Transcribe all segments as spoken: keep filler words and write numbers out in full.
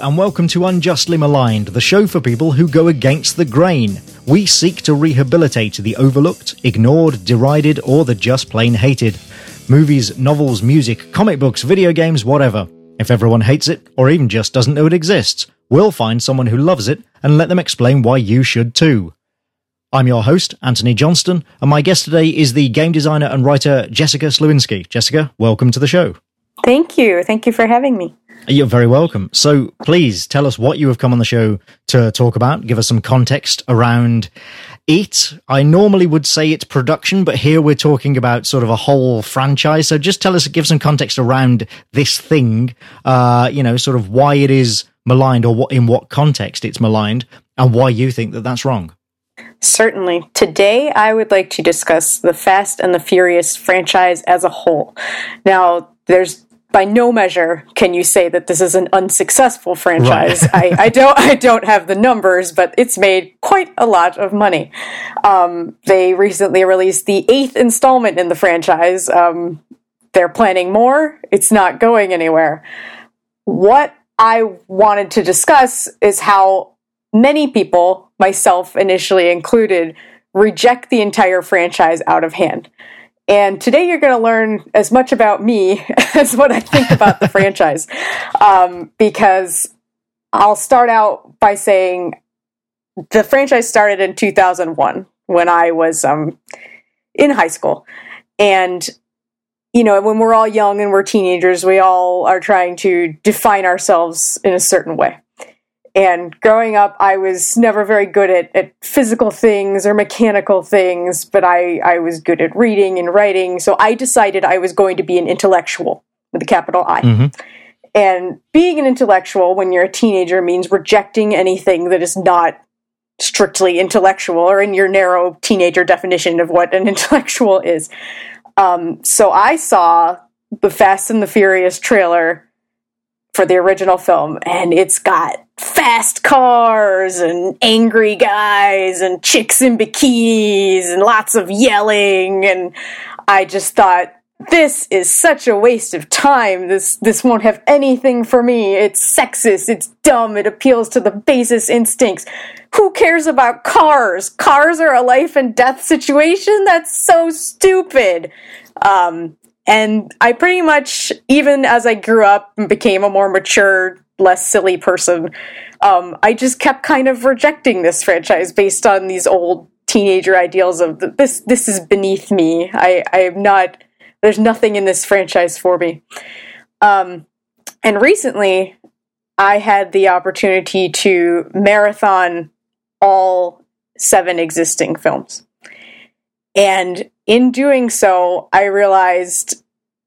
and welcome to Unjustly Maligned, the show for people who go against the grain. We seek to rehabilitate the overlooked, ignored, derided, or the just plain hated. Movies, novels, music, comic books, video games, whatever. If everyone hates it, or even just doesn't know it exists, we'll find someone who loves it and let them explain why you should too. I'm your host, Anthony Johnston, and my guest today is the game designer and writer Jessica Slowinski. Jessica, welcome to the show. Thank you. Thank you for having me. You're very welcome. So please tell us what you have come on the show to talk about. Give us some context around it. I normally would say it's production, but here we're talking about sort of a whole franchise. So just tell us, give some context around this thing, uh, you know, sort of why it is maligned or what, in what context it's maligned and why you think that that's wrong. Certainly. Today, I would like to discuss the Fast and the Furious franchise as a whole. Now, there's by no measure can you say that this is an unsuccessful franchise. Right. I, I don't I don't have the numbers, but it's made quite a lot of money. Um, they recently released the eighth installment in the franchise. Um, they're planning more. It's not going anywhere. What I wanted to discuss is how many people, myself initially included, reject the entire franchise out of hand. And today you're going to learn as much about me as what I think about the franchise. Um, because I'll start out by saying the franchise started in two thousand one when I was um, in high school. And, you know, when we're all young and we're teenagers, we all are trying to define ourselves in a certain way. And growing up, I was never very good at, at physical things or mechanical things, but I, I was good at reading and writing. So I decided I was going to be an intellectual with a capital I. Mm-hmm. And being an intellectual when you're a teenager means rejecting anything that is not strictly intellectual or in your narrow teenager definition of what an intellectual is. Um, so I saw the Fast and the Furious trailer for the original film, and it's got fast cars and angry guys and chicks in bikinis and lots of yelling, and I just thought, this is such a waste of time. This this won't have anything for me. It's sexist, it's dumb, it appeals to the basest instincts. Who cares about cars? Cars are a life and death situation? That's so stupid. Um, And I pretty much, even as I grew up and became a more mature, less silly person, um, I just kept kind of rejecting this franchise based on these old teenager ideals of this. This is beneath me. I, I am not. There's nothing in this franchise for me. Um, and recently, I had the opportunity to marathon all seven existing films. And in doing so, I realized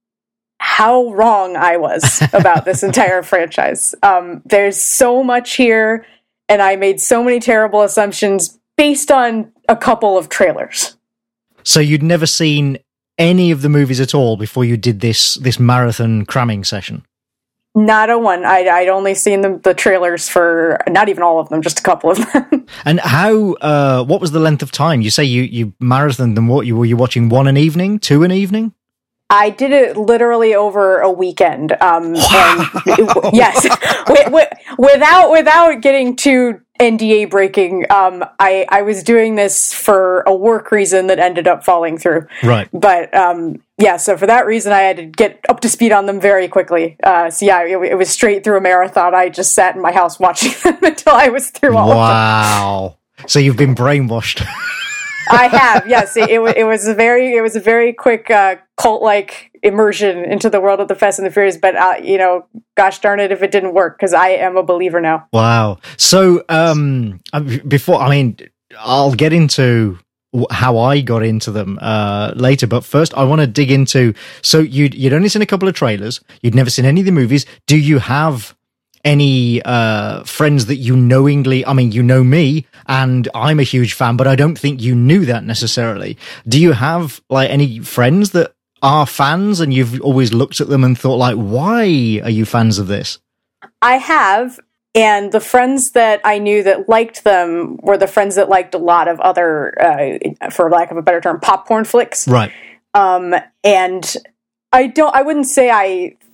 how wrong I was about this entire franchise. Um, there's so much here, and I made so many terrible assumptions based on a couple of trailers. So you'd never seen any of the movies at all before you did this this marathon cramming session? Not a one. I'd, I'd only seen the, the trailers for, not even all of them, just a couple of them. And how, uh, what was the length of time? You say you, you marathoned them, what, you, were you watching one an evening, two an evening? I did it literally over a weekend. Um, wow. and yes, w- w- without, without getting too N D A breaking, um, I, I was doing this for a work reason that ended up falling through. Right. But, um, yeah, so for that reason, I had to get up to speed on them very quickly. Uh, so yeah, it, it was straight through a marathon. I just sat in my house watching them until I was through all wow. of them. Wow. So you've been brainwashed. I have, yes. It, it, it was a very, it was a very quick uh, cult-like immersion into the world of the Fast and the Furious. But uh, you know, gosh darn it, if it didn't work, because I am a believer now. Wow. So um, before, I mean, I'll get into how I got into them uh, later, but first I want to dig into. So you'd you'd only seen a couple of trailers. You'd never seen any of the movies. Do you have any uh friends that you knowingly, I mean, you know me and I'm a huge fan, but I don't think you knew that necessarily. Do you have like any friends that are fans and you've always looked at them and thought like, why are you fans of this? I have, and the friends that I knew that liked them were the friends that liked a lot of other, uh, for lack of a better term, popcorn flicks. Right. Um, and I don't, I wouldn't say I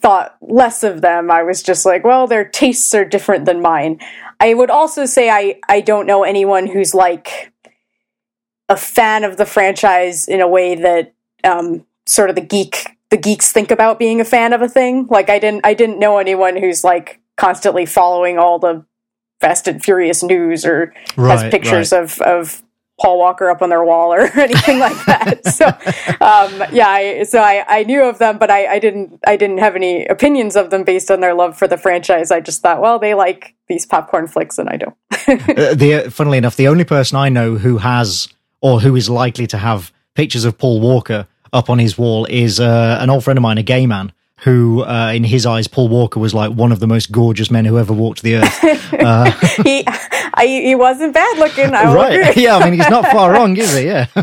thought less of them. I was just like, well, their tastes are different than mine. I would also say I, I don't know anyone who's like a fan of the franchise in a way that um, sort of the geek the geeks think about being a fan of a thing. Like I didn't I didn't know anyone who's like constantly following all the Fast and Furious news or right, has pictures right. of of Paul Walker up on their wall or anything like that. So, um, yeah, I, so I, I knew of them, but I, I didn't, I didn't have any opinions of them based on their love for the franchise. I just thought, well, they like these popcorn flicks and I don't. uh, the, funnily enough, the only person I know who has, or who is likely to have pictures of Paul Walker up on his wall is uh, an old friend of mine, a gay man, who, uh, in his eyes, Paul Walker was like one of the most gorgeous men who ever walked the earth. Uh, he, I, he wasn't bad looking. I right? Agree. Yeah, I mean, he's not far wrong, is he? Yeah.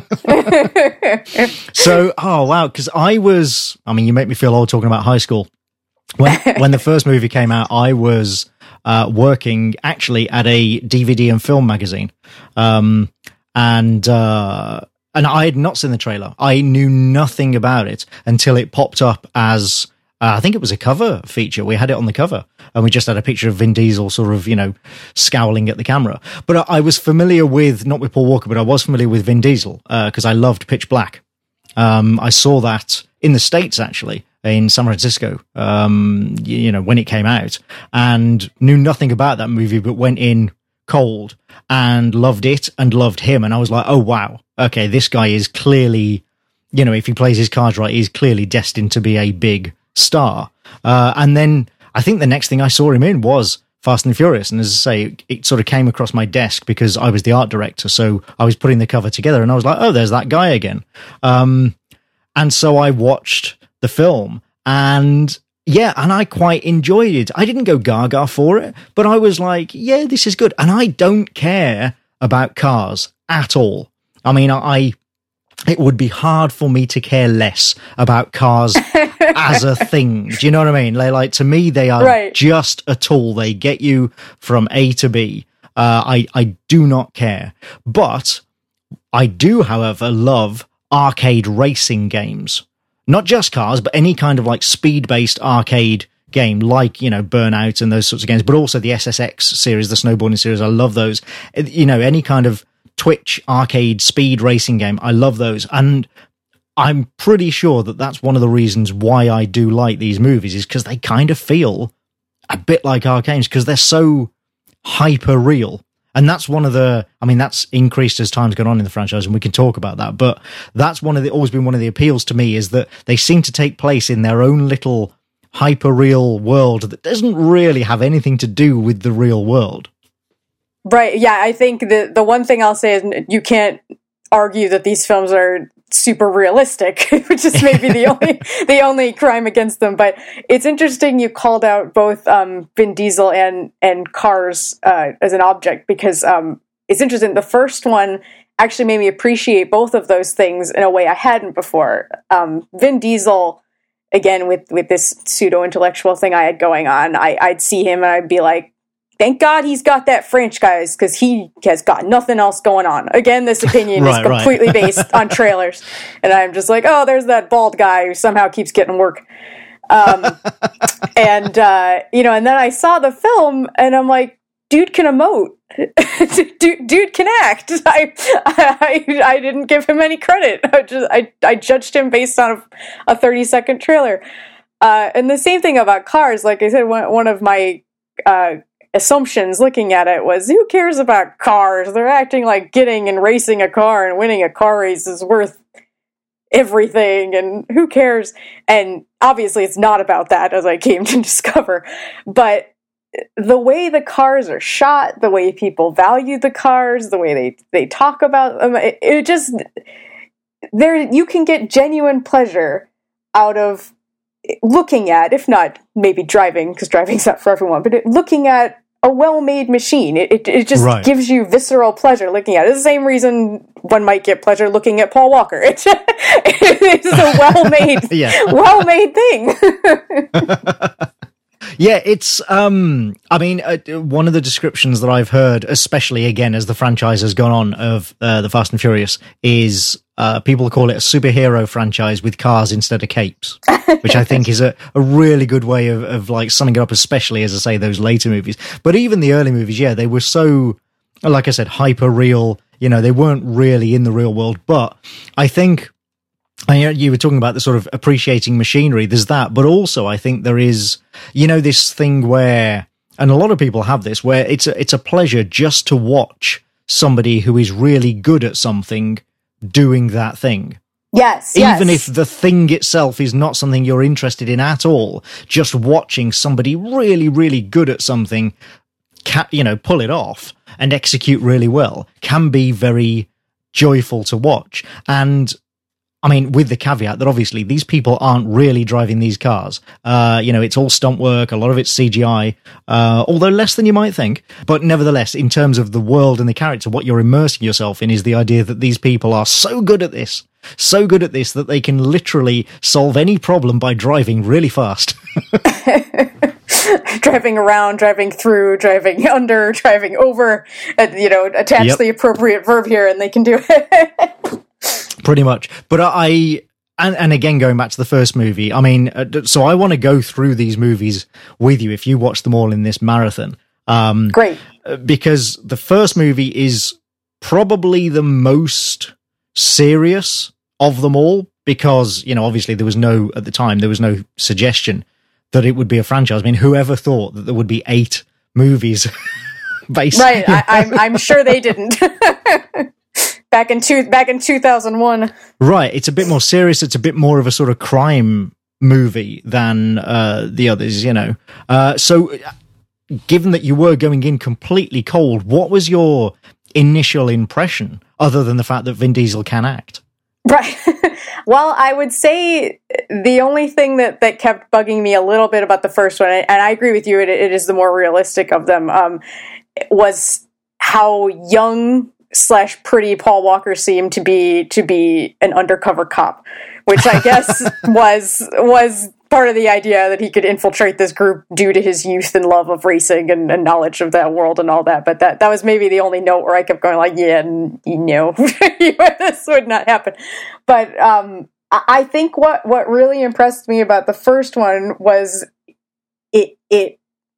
So, oh wow, because I was, I mean, you make me feel old talking about high school. When when the first movie came out, I was uh, working actually at a D V D and film magazine, um, and. Uh, And I had not seen the trailer. I knew nothing about it until it popped up as, uh, I think it was a cover feature. We had it on the cover and we just had a picture of Vin Diesel sort of, you know, scowling at the camera. But I, I was familiar with, not with Paul Walker, but I was familiar with Vin Diesel because uh, I loved Pitch Black. Um, I saw that in the States, actually, in San Francisco, um, you, you know, when it came out, and knew nothing about that movie, but went in cold and loved it and loved him. And I was like, oh, wow. Okay, this guy is clearly, you know, if he plays his cards right, he's clearly destined to be a big star. Uh, and then I think the next thing I saw him in was Fast and Furious. And as I say, it, it sort of came across my desk because I was the art director. So I was putting the cover together and I was like, oh, there's that guy again. Um, and so I watched the film and yeah, and I quite enjoyed it. I didn't go gaga for it, but I was like, yeah, this is good. And I don't care about cars at all. I mean, I, it would be hard for me to care less about cars as a thing. Do you know what I mean? Like, like to me, they are right. just a tool. They get you from A to B. Uh, I, I do not care. But I do, however, love arcade racing games. Not just cars, but any kind of like speed-based arcade game, like, you know, Burnout and those sorts of games, but also the S S X series, the snowboarding series. I love those. You know, any kind of Twitch arcade speed racing game. I love those. And I'm pretty sure that that's one of the reasons why I do like these movies is because they kind of feel a bit like arcades because they're so hyper real. And that's one of the, I mean, that's increased as time's gone on in the franchise and we can talk about that. But that's one of the, always been one of the appeals to me is that they seem to take place in their own little hyper real world that doesn't really have anything to do with the real world. Right. Yeah. I think the, the one thing I'll say is you can't argue that these films are super realistic, which is maybe the only, the only crime against them. But it's interesting you called out both, um, Vin Diesel and, and cars, uh, as an object because, um, it's interesting. The first one actually made me appreciate both of those things in a way I hadn't before. Um, Vin Diesel, again, with, with this pseudo intellectual thing I had going on, I, I'd see him and I'd be like, thank God he's got that French, guys, because he has got nothing else going on. Again, this opinion right, is completely right. based on trailers. And I'm just like, oh, there's that bald guy who somehow keeps getting work. Um, and, uh, you know, and then I saw the film and I'm like, dude can emote. dude, dude can act. I, I I didn't give him any credit. I just I, I judged him based on a, a thirty second trailer. Uh, and the same thing about cars. Like I said, one, one of my... Uh, assumptions looking at it was who cares about cars? They're acting like getting and racing a car and winning a car race is worth everything and who cares? And obviously it's not about that, as I came to discover, but the way the cars are shot, the way people value the cars, the way they, they talk about them, it, it just there you can get genuine pleasure out of looking at, if not maybe driving, because driving's not for everyone, but it, looking at a well-made machine. It it, it just right. gives you visceral pleasure looking at it. It's the same reason one might get pleasure looking at Paul Walker. It's, it's a well-made, yeah. well-made thing. Yeah, it's, um, I mean, uh, one of the descriptions that I've heard, especially again as the franchise has gone on of uh, the Fast and Furious, is uh, people call it a superhero franchise with cars instead of capes, which I think is a, a really good way of, of like summing it up, especially as I say, those later movies. But even the early movies, yeah, they were so, like I said, hyper real. You know, they weren't really in the real world, but I think, I mean, you were talking about the sort of appreciating machinery. There's that, but also I think there is, you know, this thing where, and a lot of people have this, where it's a, it's a pleasure just to watch somebody who is really good at something doing that thing. Yes, Even yes. if the thing itself is not something you're interested in at all, just watching somebody really, really good at something, ca- you know, pull it off and execute really well can be very joyful to watch. And I mean, with the caveat that obviously these people aren't really driving these cars. Uh, you know, it's all stunt work. A lot of it's C G I, uh, although less than you might think. But nevertheless, in terms of the world and the character, what you're immersing yourself in is the idea that these people are so good at this, so good at this that they can literally solve any problem by driving really fast. Driving around, driving through, driving under, driving over, and, you know, attach Yep. the appropriate verb here and they can do it. Pretty much. But I, and, and again, going back to the first movie, I mean, uh, so I want to go through these movies with you if you watch them all in this marathon. Um, Great. Because the first movie is probably the most serious of them all, because, you know, obviously there was no, at the time, there was no suggestion that it would be a franchise. I mean, whoever thought that there would be eight movies based? Right. I, I'm, I'm sure they didn't. Back in two, back in two thousand one. Right, it's a bit more serious. It's a bit more of a sort of crime movie than uh, the others, you know. Uh, so, given that you were going in completely cold, what was your initial impression, other than the fact that Vin Diesel can act? Right. Well, I would say the only thing that, that kept bugging me a little bit about the first one, and I agree with you, it, it is the more realistic of them, um, was how young slash pretty Paul Walker seemed to be to be an undercover cop, which I guess was was part of the idea that he could infiltrate this group due to his youth and love of racing and, and knowledge of that world and all that. But that that was maybe the only note where I kept going like, yeah, you know, this would not happen. But um, I think what what really impressed me about the first one was it it.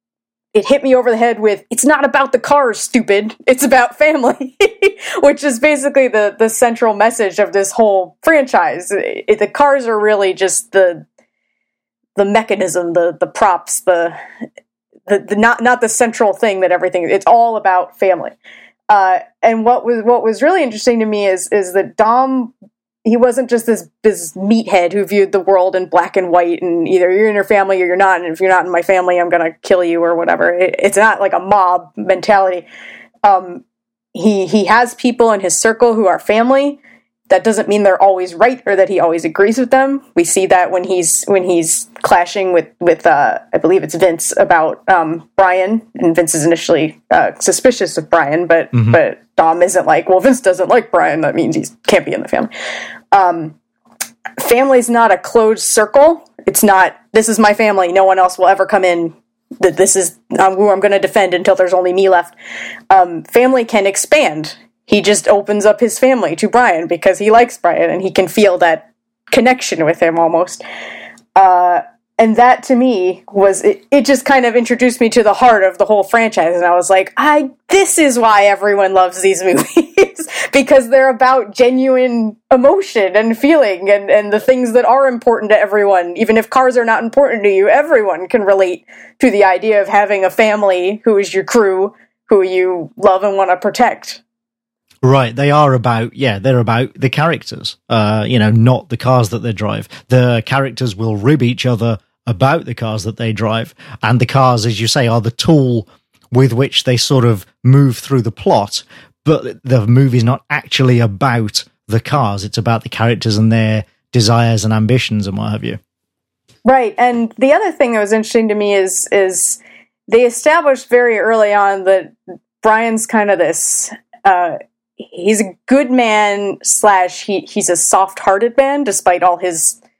It hit me over the head with, it's not about the cars, stupid. It's about family, which is basically the, the central message of this whole franchise. It, the cars are really just the the mechanism, the the props, the the, the not not the central thing that everything. It's all about family. Uh, and what was what was really interesting to me is is that Dom, he wasn't just this, this meathead who viewed the world in black and white and either you're in your family or you're not, and if you're not in my family, I'm going to kill you or whatever. It, it's not like a mob mentality. Um, he he has people in his circle who are family. That doesn't mean they're always right or that he always agrees with them. We see that when he's when he's clashing with with uh, I believe it's Vince about um, Brian, and Vince is initially uh, suspicious of Brian, but mm-hmm. but Dom isn't like, well, Vince doesn't like Brian, that means he can't be in the family. Um, family's not a closed circle. It's not, this is my family, no one else will ever come in. That this is um, who I'm going to defend until there's only me left. Um, family can expand. He just opens up his family to Brian because he likes Brian and he can feel that connection with him almost. Uh, and that to me was, it, it just kind of introduced me to the heart of the whole franchise. And I was like, I, this is why everyone loves these movies because they're about genuine emotion and feeling and, and the things that are important to everyone. Even if cars are not important to you, everyone can relate to the idea of having a family who is your crew, who you love and want to protect. Right, they are about, yeah, they're about the characters, uh, you know, not the cars that they drive. The characters will rib each other about the cars that they drive, and the cars, as you say, are the tool with which they sort of move through the plot, but the movie's not actually about the cars, it's about the characters and their desires and ambitions and what have you. Right, and the other thing that was interesting to me is is they established very early on that Brian's kind of this... Uh, he's a good man slash he he's a soft-hearted man despite all his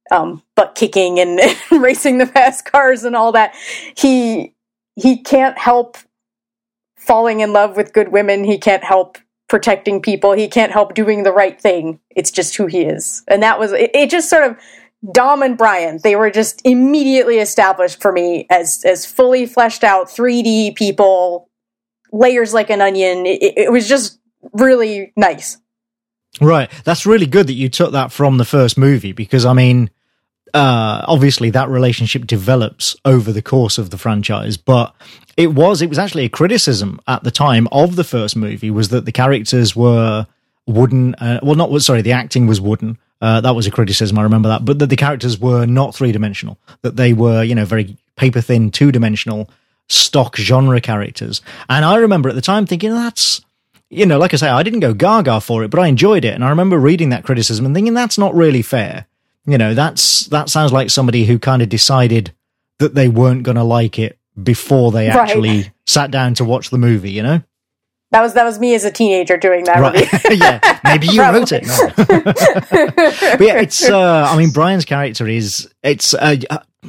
um, butt kicking and, and racing the fast cars and all that. He he can't help falling in love with good women. He can't help protecting people. He can't help doing the right thing. It's just who he is. And that was, it, it just sort of, Dom and Brian, they were just immediately established for me as, as fully fleshed out three D people, layers like an onion. It, it was just really nice. Right. That's really good that you took that from the first movie, because, I mean, uh, obviously that relationship develops over the course of the franchise, but it was, it was actually a criticism at the time of the first movie, was that the characters were wooden, uh, well, not, sorry, the acting was wooden. Uh, that was a criticism, I remember that, but that the characters were not three-dimensional, that they were, you know, very paper-thin, two-dimensional, stock genre characters. And I remember at the time thinking, that's, you know, like I say, I didn't go gaga for it, but I enjoyed it. And I remember reading that criticism and thinking, that's not really fair. You know, that's, that sounds like somebody who kind of decided that they weren't going to like it before they actually right. sat down to watch the movie, you know? That was that was me as a teenager doing that. Right. Yeah, maybe you wrote it. No. But yeah, it's, uh, I mean, Brian's character is, it's, uh,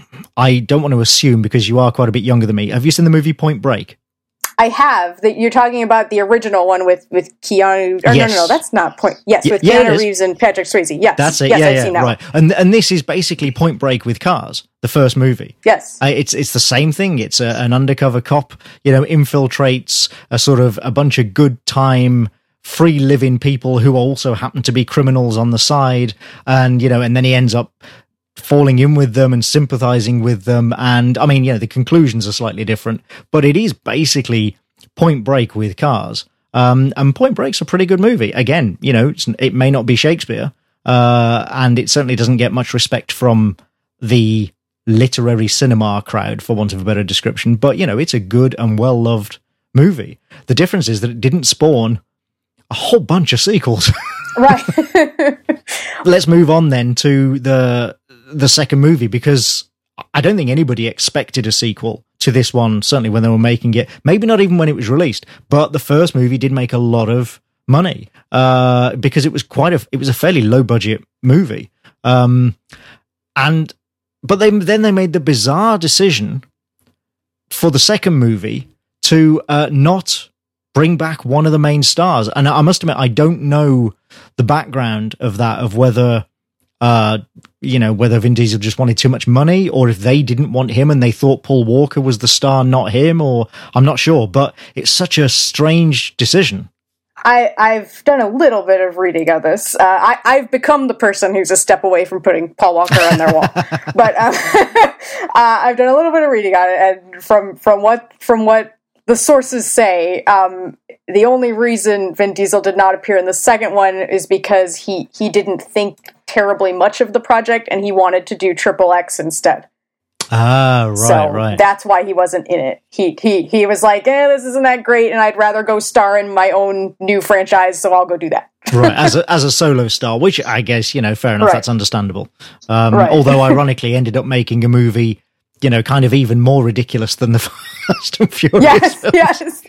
I don't want to assume, because you are quite a bit younger than me. Have you seen the movie Point Break? I have. That you're talking about the original one with, with Keanu. Or yes. No, no, no, that's not Point. Yes, with yeah, Keanu Reeves and Patrick Swayze. Yes, that's it. Yes, yeah, I've yeah, seen that right. one. And and this is basically Point Break with cars. The first movie. Yes, uh, it's it's the same thing. It's a, an undercover cop, you know, infiltrates a sort of a bunch of good time, free living people who also happen to be criminals on the side, and you know, and then he ends up falling in with them and sympathizing with them. And I mean, you know, the conclusions are slightly different, but it is basically Point Break with cars. Um, and Point Break's a pretty good movie. Again, you know, it's, it may not be Shakespeare, uh, and it certainly doesn't get much respect from the literary cinema crowd, for want of a better description. But, you know, it's a good and well-loved movie. The difference is that it didn't spawn a whole bunch of sequels. Right. Let's move on then to the the second movie, because I don't think anybody expected a sequel to this one, certainly when they were making it. Maybe not even when it was released, but the first movie did make a lot of money, uh, because it was quite a, it was a fairly low budget movie. Um, and, but they, then they made the bizarre decision for the second movie to, uh, not bring back one of the main stars. And I must admit, I don't know the background of that, of whether, uh, you know, whether Vin Diesel just wanted too much money, or if they didn't want him and they thought Paul Walker was the star, not him, or I'm not sure, but it's such a strange decision. I, I've done a little bit of reading on this. Uh, I, I've become the person who's a step away from putting Paul Walker on their wall, but um, uh, I've done a little bit of reading on it, and from from what from what the sources say, um, the only reason Vin Diesel did not appear in the second one is because he he didn't think terribly much of the project, and he wanted to do Triple X instead. Ah, right, so right. That's why he wasn't in it. He he he was like, eh, this isn't that great, and I'd rather go star in my own new franchise, so I'll go do that. Right, as a as a solo star, which I guess, you know, fair enough, right. That's understandable. Um, right. Although, ironically, ended up making a movie, you know, kind of even more ridiculous than the Fast and Furious Yes, films. yes.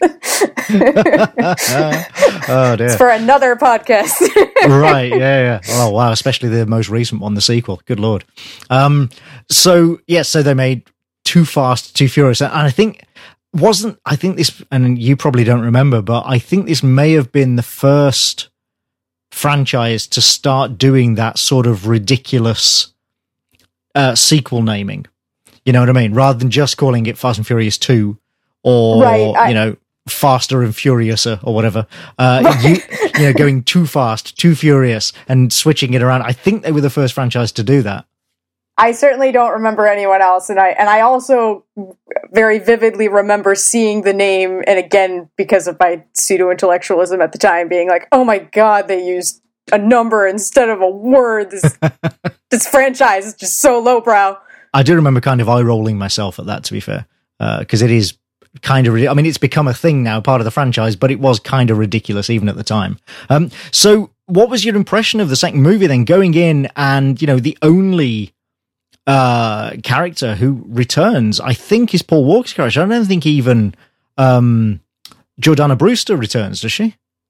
Oh, dear. It's for another podcast. Right, yeah, yeah. Oh, wow, especially the most recent one, the sequel. Good Lord. Um, so, yes, yeah, so they made Too Fast, Too Furious. And I think, wasn't, I think this, and you probably don't remember, but I think this may have been the first franchise to start doing that sort of ridiculous uh, sequel naming. You know what I mean? Rather than just calling it Fast and Furious two, or, right, I- you know, Faster and Furiouser or whatever, uh, right. you, you know, going too fast, too furious, and switching it around. I think they were the first franchise to do that. I certainly don't remember anyone else, and I and I also very vividly remember seeing the name, and again, because of my pseudo-intellectualism at the time, being like, oh my god, they used a number instead of a word. This, this franchise is just so lowbrow. I do remember kind of eye-rolling myself at that, to be fair, because uh, it is kind of, I mean, it's become a thing now, part of the franchise, but it was kind of ridiculous even at the time. Um, so what was your impression of the second movie then, going in and, you know, the only uh, character who returns, I think, is Paul Walker's character. I don't think even um, Jordana Brewster returns, does she?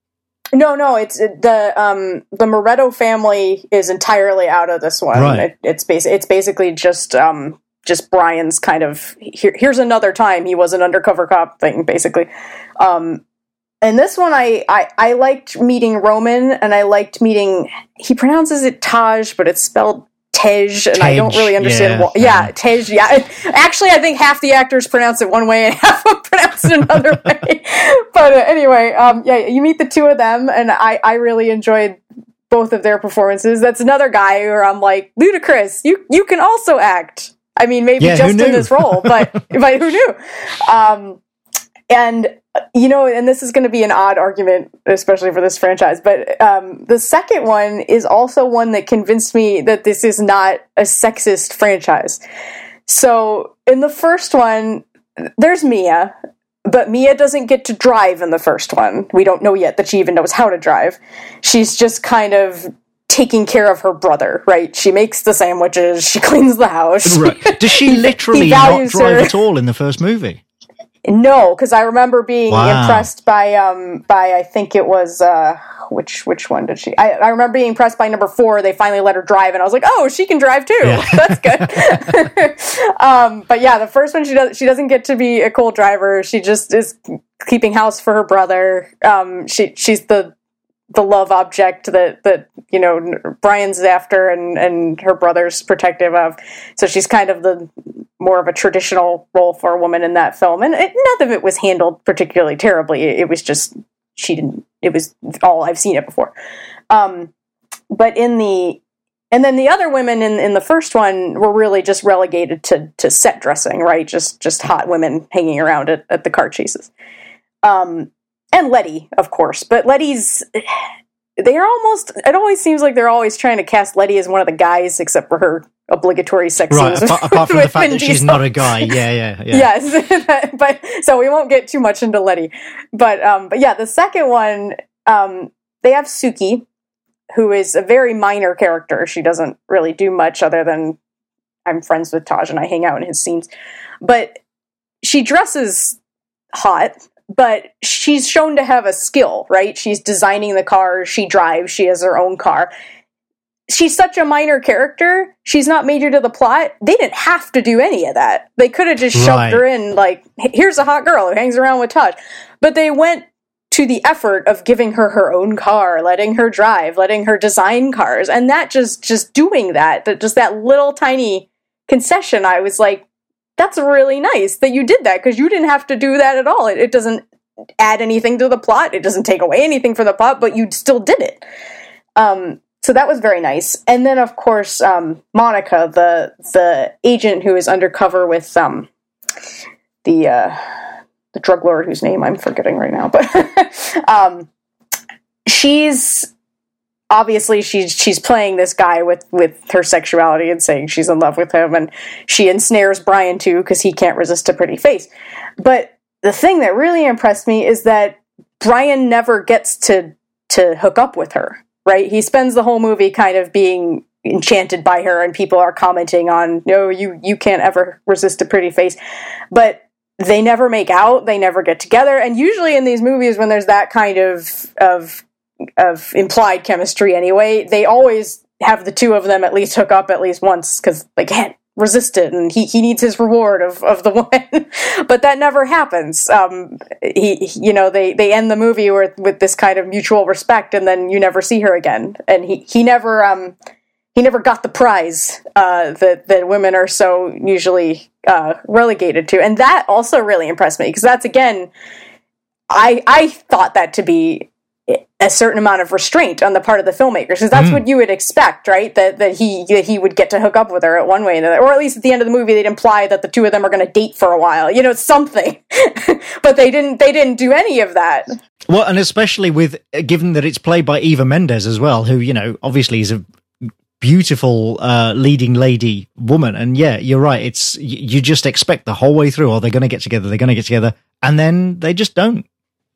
No, no, it's the um, the Moretto family is entirely out of this one. Right. It, it's basi- It's basically just um, just Brian's kind of here, here's another time he was an undercover cop thing, basically. Um, and this one, I, I I liked meeting Roman, and I liked meeting. He pronounces it Taj, but it's spelled Tej, and I don't really understand yeah, what. Yeah, yeah, Tej. Yeah, actually, I think half the actors pronounce it one way and half of them pronounce it another way. But uh, anyway, um, yeah, you meet the two of them, and I, I really enjoyed both of their performances. That's another guy where I'm like, Ludacris, you you can also act. I mean, maybe yeah, just in this role, but but who knew? Um, and you know, and this is going to be an odd argument, especially for this franchise, but um, the second one is also one that convinced me that this is not a sexist franchise. So in the first one, there's Mia, but Mia doesn't get to drive in the first one. We don't know yet that she even knows how to drive. She's just kind of taking care of her brother, right? She makes the sandwiches, she cleans the house. Right. Does she literally not drive her. at all in the first movie? No, because I remember being wow. impressed by um by I think it was uh which which one did she? I, I remember being impressed by number four. They finally let her drive, and I was like, oh, she can drive too. Yeah. That's good. um, but yeah, the first one she does she doesn't get to be a cool driver. She just is keeping house for her brother. Um, she she's the the love object that that you know Brian's after, and and her brother's protective of. So she's kind of the more of a traditional role for a woman in that film, and it, none of it was handled particularly terribly. It, it was just she didn't. It was all I've seen it before. Um, but in the and then the other women in in the first one were really just relegated to to set dressing, right? Just just hot women hanging around at, at the car chases. Um, and Letty, of course, but Letty's. They're almost. It always seems like they're always trying to cast Letty as one of the guys, except for her obligatory sex right, scenes. Apart, apart from the fact that she's Diesel. not a guy. Yeah, yeah, yeah. Yes, but so we won't get too much into Letty. But um, but yeah, the second one, um, they have Suki, who is a very minor character. She doesn't really do much other than I'm friends with Taj and I hang out in his scenes. But she dresses hot. But she's shown to have a skill, right? She's designing the cars, she drives, she has her own car. She's such a minor character, she's not major to the plot. They didn't have to do any of that. They could have just shoved right. her in, like, here's a hot girl who hangs around with Taj. But they went to the effort of giving her her own car, letting her drive, letting her design cars. And that just, just doing that, that just that little tiny concession, I was like, that's really nice that you did that, because you didn't have to do that at all. It, it doesn't add anything to the plot. It doesn't take away anything from the plot, but you still did it. Um, so that was very nice. And then, of course, um, Monica, the the agent who is undercover with um, the uh, the drug lord whose name I'm forgetting right now, but um, she's. Obviously, she's she's playing this guy with, with her sexuality and saying she's in love with him, and she ensnares Brian too because he can't resist a pretty face. But the thing that really impressed me is that Brian never gets to to hook up with her. Right? He spends the whole movie kind of being enchanted by her, and people are commenting on, "No, you you can't ever resist a pretty face," but they never make out. They never get together, and usually in these movies, when there's that kind of of of implied chemistry anyway, they always have the two of them at least hook up at least once because they can't resist it, and he, he needs his reward of, of the woman. But that never happens. Um, he, you know, they, they end the movie with, with this kind of mutual respect, and then you never see her again. And he, he never um he never got the prize uh, that that women are so usually uh, relegated to, and that also really impressed me because that's again, I I thought that to be a certain amount of restraint on the part of the filmmakers, because that's mm. what you would expect, right? That that he that he would get to hook up with her at one way or another, or at least at the end of the movie, they'd imply that the two of them are going to date for a while, you know, something. But they didn't. They didn't do any of that. Well, and especially with given that it's played by Eva Mendes as well, who you know obviously is a beautiful uh, leading lady woman, and yeah, you're right. It's you just expect the whole way through, oh, they're going to get together, they're going to get together, and then they just don't.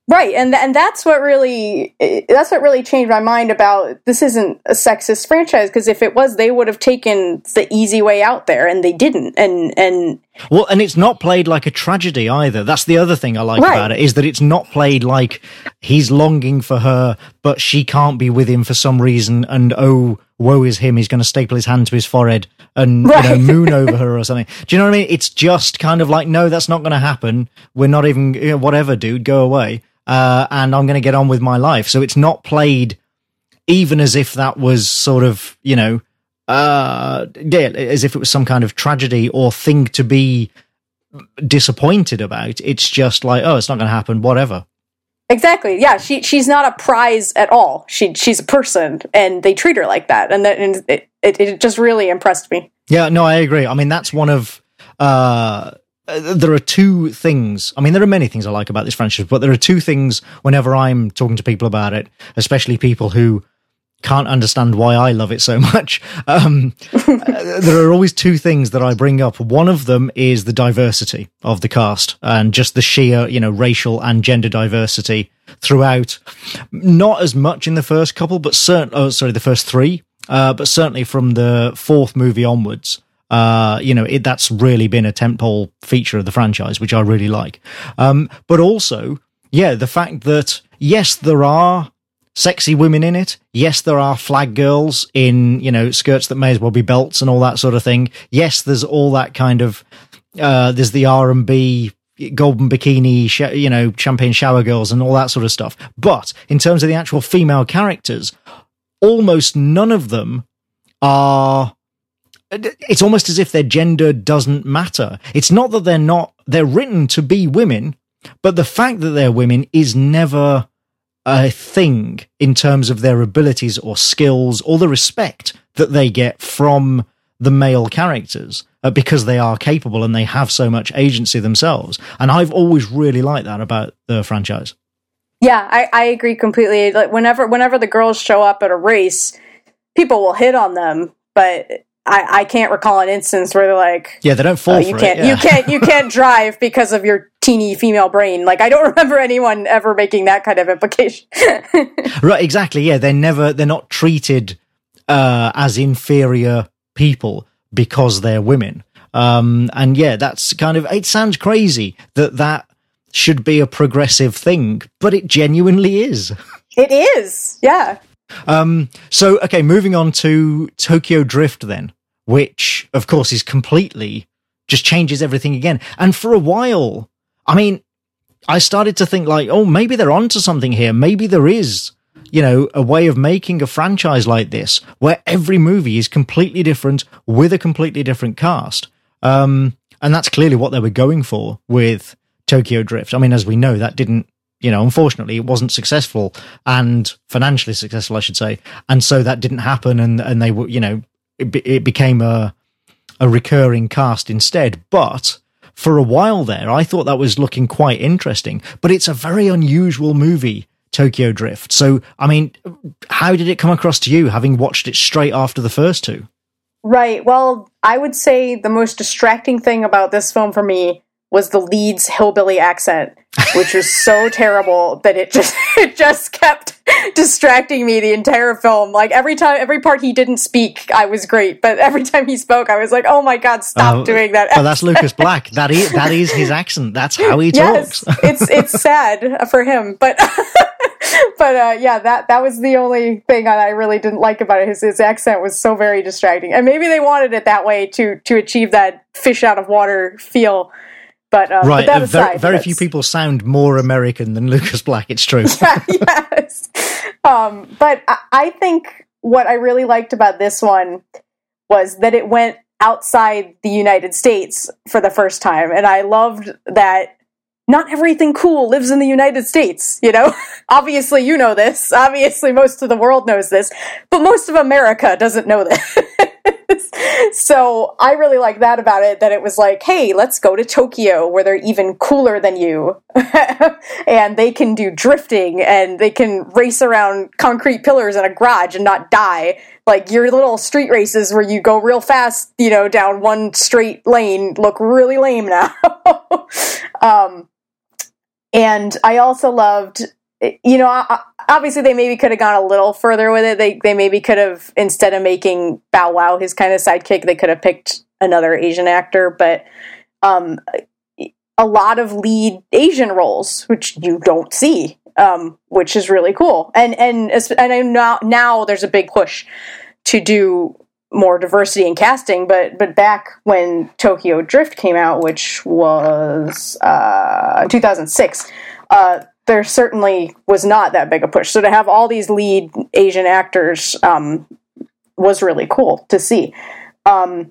Right, and and that's what really that's what really changed my mind about this isn't a sexist franchise, because if it was, they would have taken the easy way out there, and they didn't. And and well, and it's not played like a tragedy either. That's the other thing I like right. about it, is that it's not played like he's longing for her, but she can't be with him for some reason, and oh, woe is him, he's going to staple his hand to his forehead and right. you know, moon over her or something. Do you know what I mean? It's just kind of like, no, that's not going to happen. We're not even, you know, whatever, dude, go away. Uh, and I'm going to get on with my life. So it's not played even as if that was sort of, you know, uh, yeah, as if it was some kind of tragedy or thing to be disappointed about. It's just like, oh, it's not going to happen, whatever. Exactly. Yeah, she she's not a prize at all. She she's a person, and they treat her like that, and that and it, it it just really impressed me. Yeah, no, I agree. I mean, that's one of. Uh, there are two things. I mean, there are many things I like about this franchise, but there are two things whenever I'm talking to people about it, especially people who can't understand why I love it so much. Um, there are always two things that I bring up. One of them is the diversity of the cast and just the sheer, you know, racial and gender diversity throughout. Not as much in the first couple, but certain, oh, sorry, the first three, uh, but certainly from the fourth movie onwards. Uh, you know, it, that's really been a tentpole feature of the franchise, which I really like. Um, but also, yeah, the fact that, yes, there are sexy women in it. Yes, there are flag girls in, you know, skirts that may as well be belts and all that sort of thing. Yes, there's all that kind of, uh, there's the R and B, golden bikini, sh- you know, champagne shower girls and all that sort of stuff. But in terms of the actual female characters, almost none of them are, it's almost as if their gender doesn't matter. It's not that they're not, they're written to be women, but the fact that they're women is never a thing in terms of their abilities or skills or the respect that they get from the male characters uh, because they are capable and they have so much agency themselves. And I've always really liked that about the franchise. Yeah, I, I agree completely. Like whenever, whenever the girls show up at a race, people will hit on them, but I, I can't recall an instance where they're like, yeah, they don't fall oh, for you can't, it. Yeah. You can't, you can't drive because of your teeny female brain. Like, I don't remember anyone ever making that kind of implication. Right, exactly. Yeah, they're never, they're not treated uh, as inferior people because they're women. Um, and yeah, that's kind of, it sounds crazy that that should be a progressive thing, but it genuinely is. It is, yeah. Um, so, okay, moving on to Tokyo Drift then, which, of course, is completely, just changes everything again. And for a while, I mean, I started to think like, oh, maybe they're onto something here. Maybe there is, you know, a way of making a franchise like this where every movie is completely different with a completely different cast. Um, and that's clearly what they were going for with Tokyo Drift. I mean, as we know, that didn't, you know, unfortunately, it wasn't successful and financially successful, I should say. And so that didn't happen. And, and they were, you know, it, be, it became a, a recurring cast instead. But for a while there, I thought that was looking quite interesting. But it's a very unusual movie, Tokyo Drift. So, I mean, how did it come across to you, having watched it straight after the first two? Right. Well, I would say the most distracting thing about this film for me was the lead's hillbilly accent, which was so terrible that it just it just kept distracting me the entire film. Like every time, every part he didn't speak, I was great, but every time he spoke, I was like, "Oh my god, stop uh, doing that!" Well, that's Lucas Black. That is that is his accent. That's how he yes, talks. it's it's sad for him, but but uh, yeah, that that was the only thing that I really didn't like about it. His his accent was so very distracting, and maybe they wanted it that way to to achieve that fish out of water feel. But, uh, right, but that uh, aside, very, very few people sound more American than Lucas Black, it's true. Yes. Um, but I, I think what I really liked about this one was that it went outside the United States for the first time. And I loved that not everything cool lives in the United States, you know? Obviously you know this. Obviously most of the world knows this. But most of America doesn't know this. So I really like that about it, that it was like, hey, let's go to Tokyo where they're even cooler than you. And they can do drifting and they can race around concrete pillars in a garage and not die. Like your little street races where you go real fast, you know, down one straight lane look really lame now. um, and I also loved, you know, obviously they maybe could have gone a little further with it. They they maybe could have, instead of making Bow Wow his kind of sidekick, they could have picked another Asian actor. But um, a lot of lead Asian roles, which you don't see, um, which is really cool. And and and I know now there's a big push to do more diversity in casting, but but back when Tokyo Drift came out, which was uh, two thousand six, uh, there certainly was not that big a push. So to have all these lead Asian actors um, was really cool to see. Um,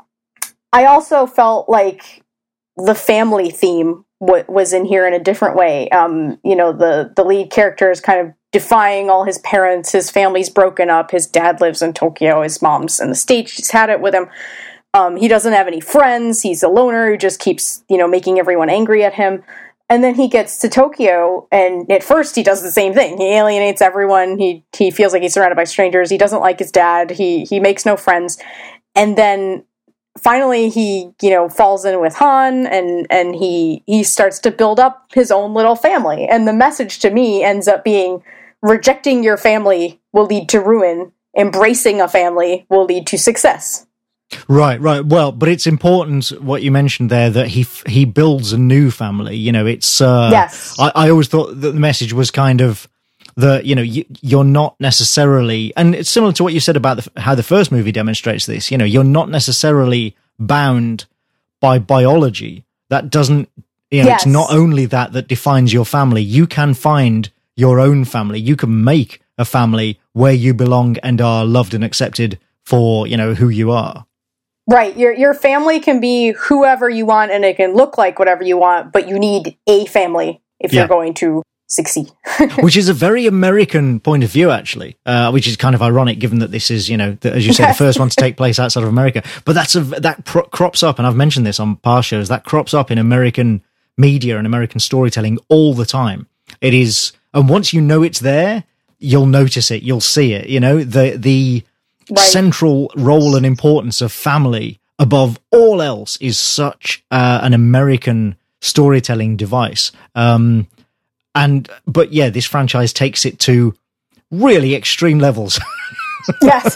I also felt like the family theme w- was in here in a different way. Um, you know, the the lead character is kind of defying all his parents. His family's broken up. His dad lives in Tokyo. His mom's in the States. She's had it with him. Um, he doesn't have any friends. He's a loner who just keeps, you know, making everyone angry at him. And then he gets to Tokyo, and at first he does the same thing. He alienates everyone. He he feels like he's surrounded by strangers. He doesn't like his dad. He he makes no friends. And then finally he, you know, falls in with Han, and and he he starts to build up his own little family. And the message to me ends up being, rejecting your family will lead to ruin. Embracing a family will lead to success. Right, right. Well, but it's important what you mentioned there, that he he builds a new family. You know, it's uh, yes. I, I always thought that the message was kind of that, you know, you, you're not necessarily, and it's similar to what you said about the, how the first movie demonstrates this. You know, you're not necessarily bound by biology. That doesn't, you know, yes. it's not only that that defines your family. You can find your own family. You can make a family where you belong and are loved and accepted for, you know, who you are. Right. Your your family can be whoever you want, and it can look like whatever you want, but you need a family if yeah. you're going to succeed. Which is a very American point of view, actually, uh, which is kind of ironic given that this is, you know, the, as you say, the first one to take place outside of America. But that's a, that pro- crops up, and I've mentioned this on past shows, that crops up in American media and American storytelling all the time. It is, and once you know it's there, you'll notice it, you'll see it, you know, the, the, Right. central role and importance of family above all else is such uh, an American storytelling device. Um, and, but yeah, this franchise takes it to really extreme levels. Yes.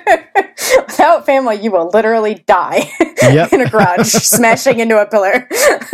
Without family, you will literally die yep. in a garage, smashing into a pillar.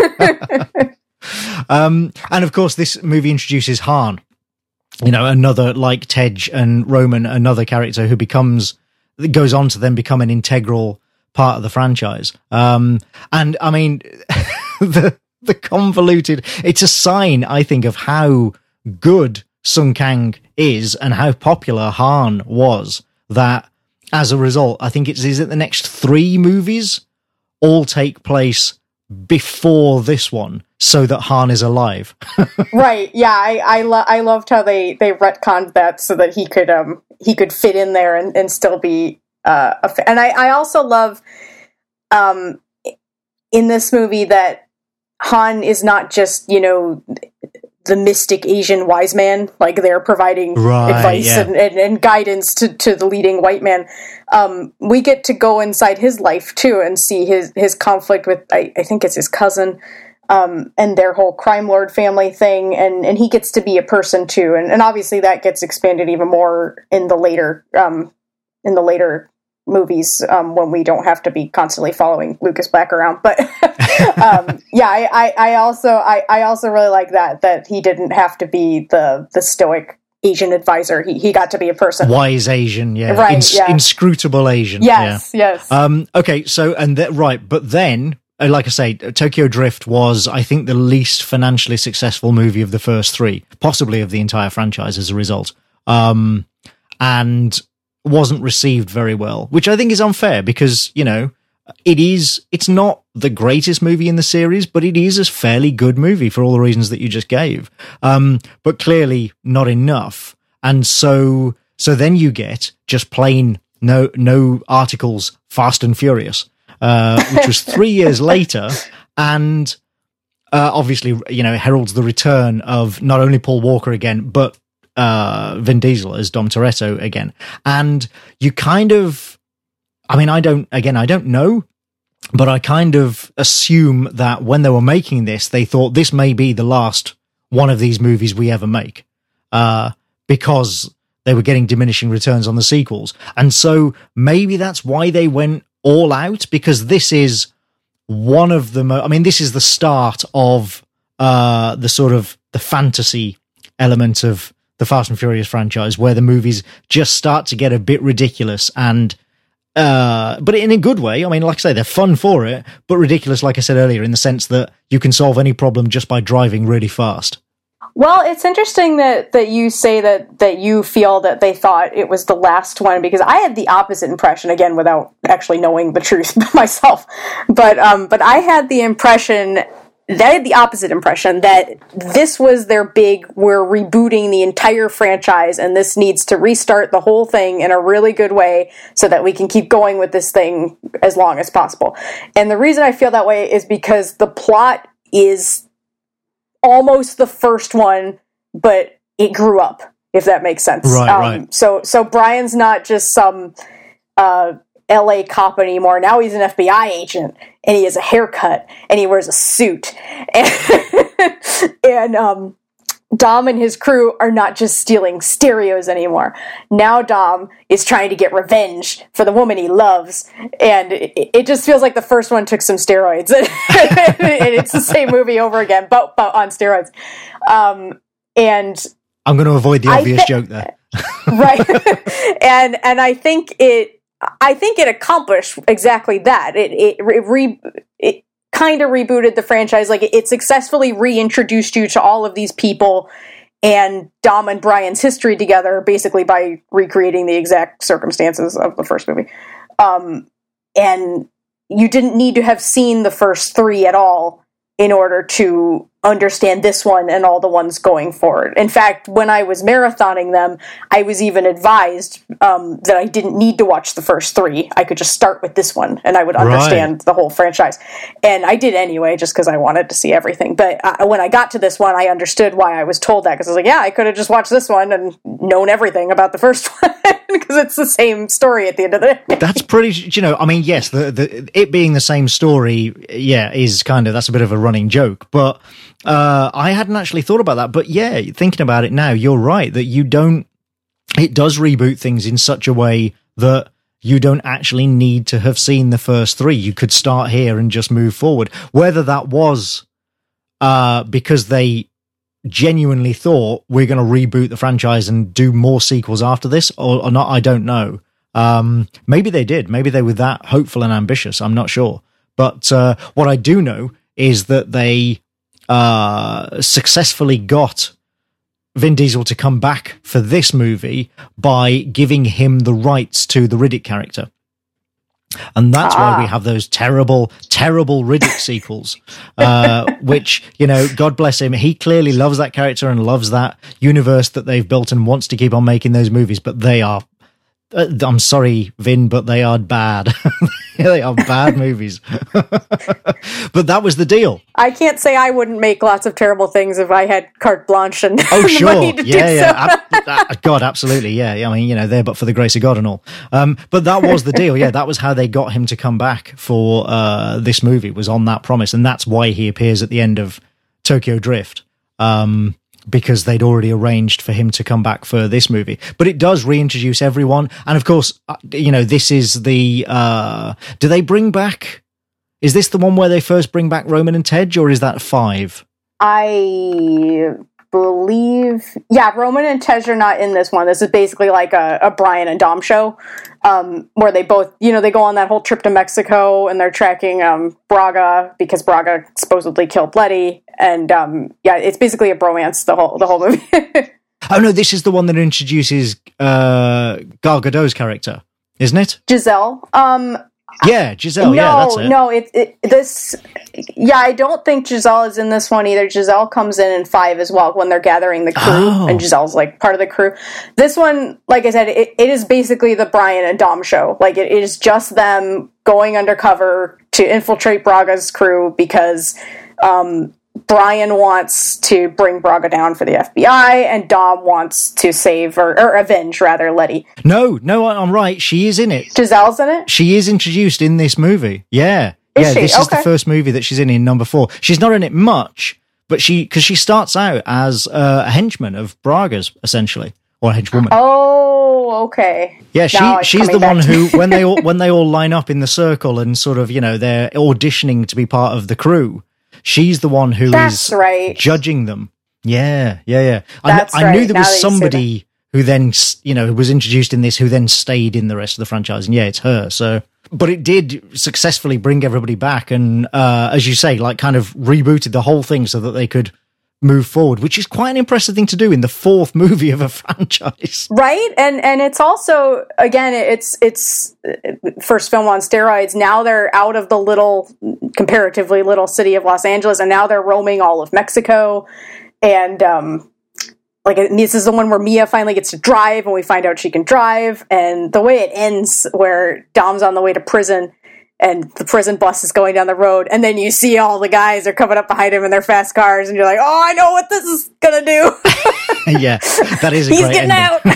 um, and of course, this movie introduces Han. You know, another, like Tej and Roman, another character who becomes, goes on to then become an integral part of the franchise. Um, and I mean, the, the convoluted, it's a sign, I think, of how good Sung Kang is and how popular Han was, that as a result, I think it's, is it the next three movies all take place before this one, so that Han is alive. Right. Yeah. I I, lo- I loved how they, they retconned that so that he could um he could fit in there and, and still be uh a fa- and I, I also love um in this movie that Han is not just, you know, the mystic Asian wise man, like they're providing right, advice yeah. and, and, and guidance to, to the leading white man. Um, we get to go inside his life too and see his, his conflict with, I, I think it's his cousin, um, and their whole crime lord family thing. And, and he gets to be a person too. And, and obviously that gets expanded even more in the later, um, in the later movies, um, when we don't have to be constantly following Lucas Black around. But, um, yeah, I, I, I also, I, I also really like that, that he didn't have to be the, the stoic Asian advisor. He, he got to be a person. Wise Asian. Yeah. Right. Ins- yeah. Inscrutable Asian. Yes. Yeah. Yes. Um, okay. So, and that, right. But then, like I say, Tokyo Drift was, I think, the least financially successful movie of the first three, possibly of the entire franchise as a result. Um, and wasn't received very well, which I think is unfair because, you know, it is, it's not the greatest movie in the series, but it is a fairly good movie for all the reasons that you just gave. Um, but clearly not enough. And so, so then you get just plain no, no articles, Fast and Furious, uh, which was three years later. And, uh, obviously, you know, heralds the return of not only Paul Walker again, but uh, Vin Diesel as Dom Toretto again. And you kind of, I mean, I don't, again, I don't know, but I kind of assume that when they were making this, they thought this may be the last one of these movies we ever make, uh, because they were getting diminishing returns on the sequels. And so maybe that's why they went all out, because this is one of the mo- I mean, this is the start of uh, the sort of the fantasy element of the Fast and Furious franchise, where the movies just start to get a bit ridiculous, and uh, but in a good way. I mean, like I say, they're fun for it, but ridiculous, like I said earlier, in the sense that you can solve any problem just by driving really fast. Well, it's interesting that, that you say that, that you feel that they thought it was the last one, because I had the opposite impression, again, without actually knowing the truth myself. But um, but I had the impression, that I had the opposite impression, that this was their big, we're rebooting the entire franchise, and this needs to restart the whole thing in a really good way so that we can keep going with this thing as long as possible. And the reason I feel that way is because the plot is almost the first one, but it grew up, if that makes sense. Right, um, right. So, so Brian's not just some uh, L A cop anymore. Now he's an F B I agent, and he has a haircut, and he wears a suit. And, and um, Dom and his crew are not just stealing stereos anymore. Now Dom is trying to get revenge for the woman he loves, and it, it just feels like the first one took some steroids. And it's the same movie over again, but, but on steroids. Um, and I'm going to avoid the obvious th- joke there. Right. and and I think it I think it accomplished exactly that. It it it, re, it kind of rebooted the franchise. Like, it, it successfully reintroduced you to all of these people and Dom and Brian's history together, basically by recreating the exact circumstances of the first movie. Um, and you didn't need to have seen the first three at all in order to understand this one and all the ones going forward. In fact, when I was marathoning them, I was even advised um, that I didn't need to watch the first three. I could just start with this one, and I would understand right. the whole franchise. And I did anyway, just because I wanted to see everything. But uh, when I got to this one, I understood why I was told that, because I was like, yeah, I could have just watched this one and known everything about the first one, because it's the same story at the end of the day. That's pretty, you know, I mean, yes, the, the it being the same story, yeah, is kind of, that's a bit of a running joke, but Uh, I hadn't actually thought about that, but yeah, thinking about it now, you're right that you don't, it does reboot things in such a way that you don't actually need to have seen the first three. You could start here and just move forward. Whether that was uh, because they genuinely thought we're going to reboot the franchise and do more sequels after this or, or not, I don't know. Um, maybe they did. Maybe they were that hopeful and ambitious. I'm not sure. But uh, what I do know is that they Uh, successfully got Vin Diesel to come back for this movie by giving him the rights to the Riddick character. And that's ah. why we have those terrible, terrible Riddick sequels, uh, which, you know, God bless him. He clearly loves that character and loves that universe that they've built and wants to keep on making those movies, but they are, uh, I'm sorry, Vin, but they are bad. They are bad movies. But that was the deal. I can't say I wouldn't make lots of terrible things if I had carte blanche and oh, the sure. money to yeah, do yeah. so. Ab- God, absolutely. Yeah. I mean, you know, there but for the grace of God and all. Um, but that was the deal. Yeah, that was how they got him to come back for uh, this movie, was on that promise. And that's why he appears at the end of Tokyo Drift. Um, because they'd already arranged for him to come back for this movie. But it does reintroduce everyone. And of course, you know, this is the, uh, do they bring back, is this the one where they first bring back Roman and Tej, or is that five? I believe, yeah, Roman and Tej are not in this one. This is basically like a, a Brian and Dom show, um, where they both, you know, they go on that whole trip to Mexico and they're tracking um, Braga because Braga supposedly killed Letty. And um, yeah, it's basically a bromance, the whole the whole movie. Oh no, this is the one that introduces uh, Gal Gadot's character, isn't it? Giselle. Um, yeah, Giselle. No, yeah, that's it. No, it, it this. Yeah, I don't think Giselle is in this one either. Giselle comes in in five as well when they're gathering the crew, oh. and Giselle's like part of the crew. This one, like I said, it, it is basically the Brian and Dom show. Like it, it is just them going undercover to infiltrate Braga's crew because um, Brian wants to bring Braga down for the F B I, and Dom wants to save or, or avenge rather Letty. No, no, I'm right. She is in it. Giselle's in it? She is introduced in this movie. Yeah. Is yeah, she? this Okay. is the first movie that she's in in number four. She's not in it much, but she because she starts out as uh, a henchman of Braga's, essentially, or a henchwoman. Oh, okay. Yeah, she Now it's she's the coming back one to who, me. when they all when they all line up in the circle and sort of, you know, they're auditioning to be part of the crew, she's the one who That's is right. judging them. Yeah, yeah, yeah. I, That's kn- I knew right. there Now was that you say somebody who then, s- you know, was introduced in this, who then stayed in the rest of the franchise, and yeah, it's her. So, but it did successfully bring everybody back, and uh, as you say, like kind of rebooted the whole thing so that they could move forward, which is quite an impressive thing to do in the fourth movie of a franchise. Right, and and it's also, again, it's it's first film on steroids. Now they're out of the little, comparatively little city of Los Angeles, and now they're roaming all of Mexico. And um, like this is the one where Mia finally gets to drive, and we find out she can drive. And the way it ends, where Dom's on the way to prison, and the prison bus is going down the road, and then you see all the guys are coming up behind him in their fast cars, and you're like, "Oh, I know what this is gonna do." Yeah, that is a He's great getting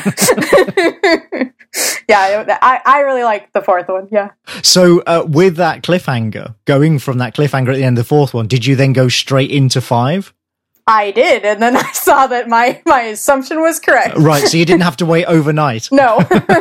ending. out. Yeah, I, I really like the fourth one. Yeah. So, uh, with that cliffhanger, going from that cliffhanger at the end of the fourth one, did you then go straight into five? I did, and then I saw that my, my assumption was correct. Right, so you didn't have to wait overnight. No.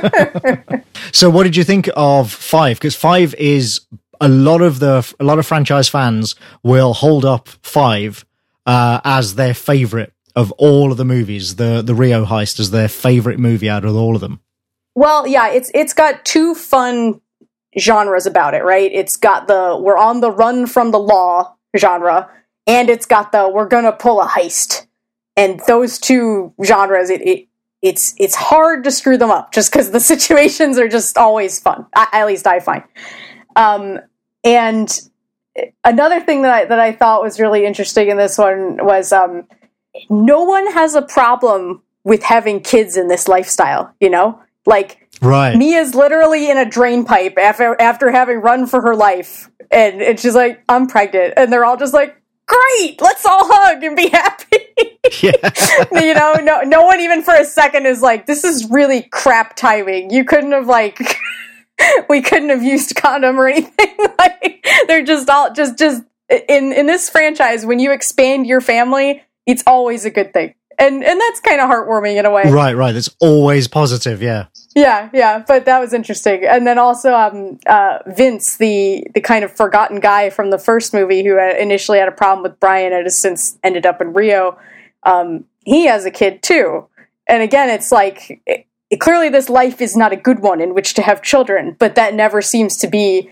So what did you think of five? Because five is a lot of the a lot of franchise fans will hold up five uh, as their favorite of all of the movies. The the Rio heist is their favorite movie out of all of them. Well, yeah, it's it's got two fun genres about it, right? It's got the we're on the run from the law genre, and it's got the we're gonna pull a heist. And those two genres, it, it it's it's hard to screw them up just because the situations are just always fun. I, at least I find. Um, and another thing that I that I thought was really interesting in this one was um, no one has a problem with having kids in this lifestyle. You know, like right. Mia's literally in a drain pipe after after having run for her life, and and she's like, "I'm pregnant," and they're all just like, "Great, let's all hug and be happy." Yeah. You know, no no one even for a second is like, this is really crap timing. You couldn't have like we couldn't have used condom or anything. Like they're just all just just in in this franchise, when you expand your family, it's always a good thing. And and that's kind of heartwarming in a way. Right, right. That's always positive, yeah. Yeah, yeah, but that was interesting. And then also um, uh, Vince, the the kind of forgotten guy from the first movie who had initially had a problem with Brian and has since ended up in Rio, um, he has a kid too. And again, it's like, it, it, clearly this life is not a good one in which to have children, but that never seems to be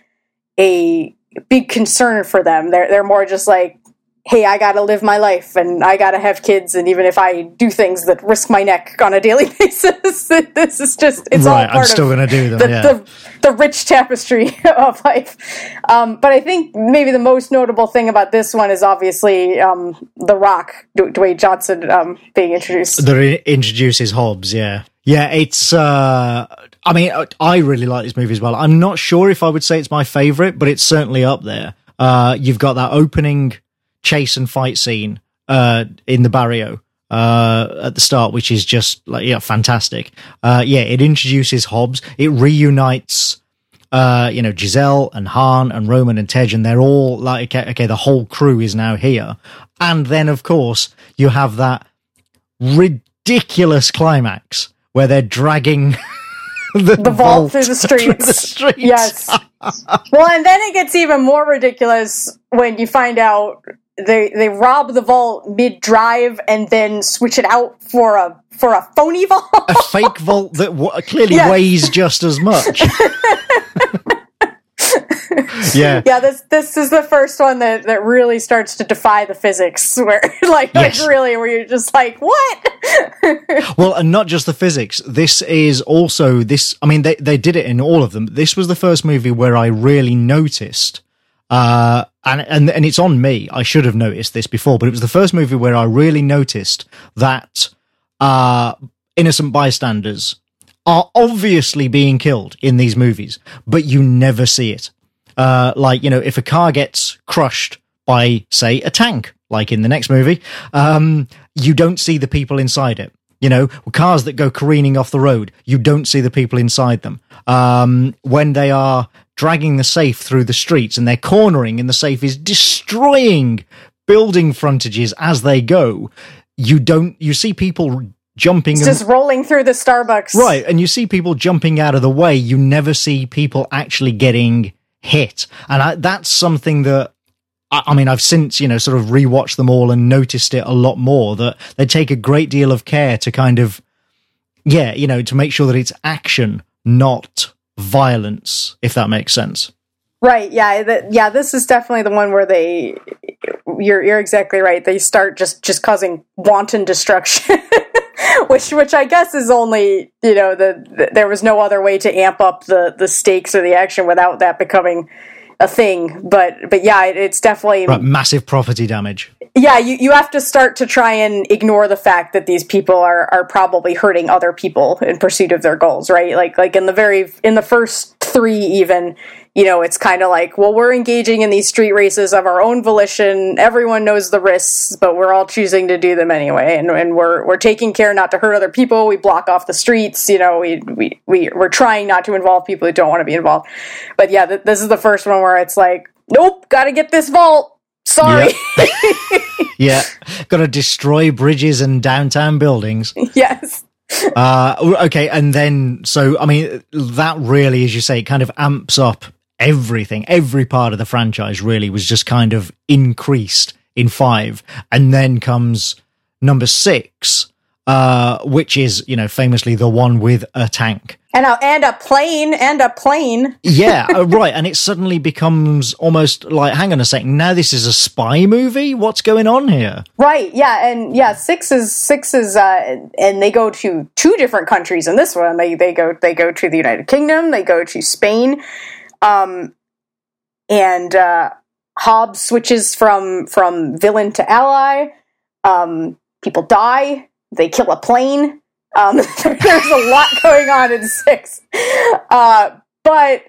a big concern for them. They're They're more just like, hey, I gotta live my life and I gotta have kids, and even if I do things that risk my neck on a daily basis, this is just, it's right, all part I'm still of gonna do them, the, yeah. the, the rich tapestry of life. Um, but I think maybe the most notable thing about this one is obviously um, The Rock, Dwayne Johnson, um, being introduced. That it introduces Hobbs, yeah. Yeah, it's, uh, I mean, I really like this movie as well. I'm not sure if I would say it's my favorite, but it's certainly up there. Uh, you've got that opening chase and fight scene uh, in the barrio uh, at the start, which is just like yeah, fantastic. Uh, yeah, it introduces Hobbs. It reunites, uh, you know, Giselle and Han and Roman and Tej, and they're all like, okay, okay, the whole crew is now here. And then, of course, you have that ridiculous climax where they're dragging the, the vault, vault through the streets. Through the streets. Yes. Well, and then it gets even more ridiculous when you find out they they rob the vault mid-drive and then switch it out for a for a phony vault. A fake vault that w- clearly Yes. weighs just as much. Yeah. Yeah, this this is the first one that, that really starts to defy the physics, where like, Yes. like really, where you're just like, what? Well, and not just the physics. This is also this. I mean, they they did it in all of them. This was the first movie where I really noticed, uh, and and and it's on me. I should have noticed this before, but it was the first movie where I really noticed that uh, innocent bystanders are obviously being killed in these movies, but you never see it. Uh, like, you know, if a car gets crushed by, say, a tank, like in the next movie, um, you don't see the people inside it. You know, cars that go careening off the road, you don't see the people inside them. Um, when they are dragging the safe through the streets and they're cornering and the safe is destroying building frontages as they go. You don't, you see people jumping. It's and, just rolling through the Starbucks. Right. And you see people jumping out of the way. You never see people actually getting hit. And I, that's something that, I, I mean, I've since, you know, sort of rewatched them all and noticed it a lot more, that they take a great deal of care to kind of, yeah, you know, to make sure that it's action, not violence, if that makes sense. Right. Yeah. The, yeah. This is definitely the one where they, you're, you're exactly right. They start just, just causing wanton destruction, which, which I guess is only, you know, the, the, there was no other way to amp up the, the stakes or the action without that becoming a thing. But, but yeah, it, it's definitely right, massive property damage. Yeah, you, you have to start to try and ignore the fact that these people are, are probably hurting other people in pursuit of their goals, right? Like like in the very in the first three even, you know, it's kind of like, well, we're engaging in these street races of our own volition. Everyone knows the risks, but we're all choosing to do them anyway, and and we're we're taking care not to hurt other people. We block off the streets, you know. We we we we're trying not to involve people who don't want to be involved. But yeah, th- this is the first one where it's like, nope, got to get this vault. Sorry. Yep. Yeah, got to destroy bridges and downtown buildings. Yes. uh, okay, and then, so, I mean, that really, as you say, kind of amps up everything. Every part of the franchise really was just kind of increased in five. And then comes number six, uh, which is, you know, famously the one with a tank. And a, and a plane, and a plane. Yeah, uh, right. And it suddenly becomes almost like, hang on a second, now this is a spy movie? What's going on here? Right, yeah, and yeah, six is, six is, uh, and they go to two different countries in this one. They, they go, they go to the United Kingdom, they go to Spain, um, and, uh, Hobbs switches from, from villain to ally, um, people die, they kill a plane. Um, there's a lot going on in six, uh, but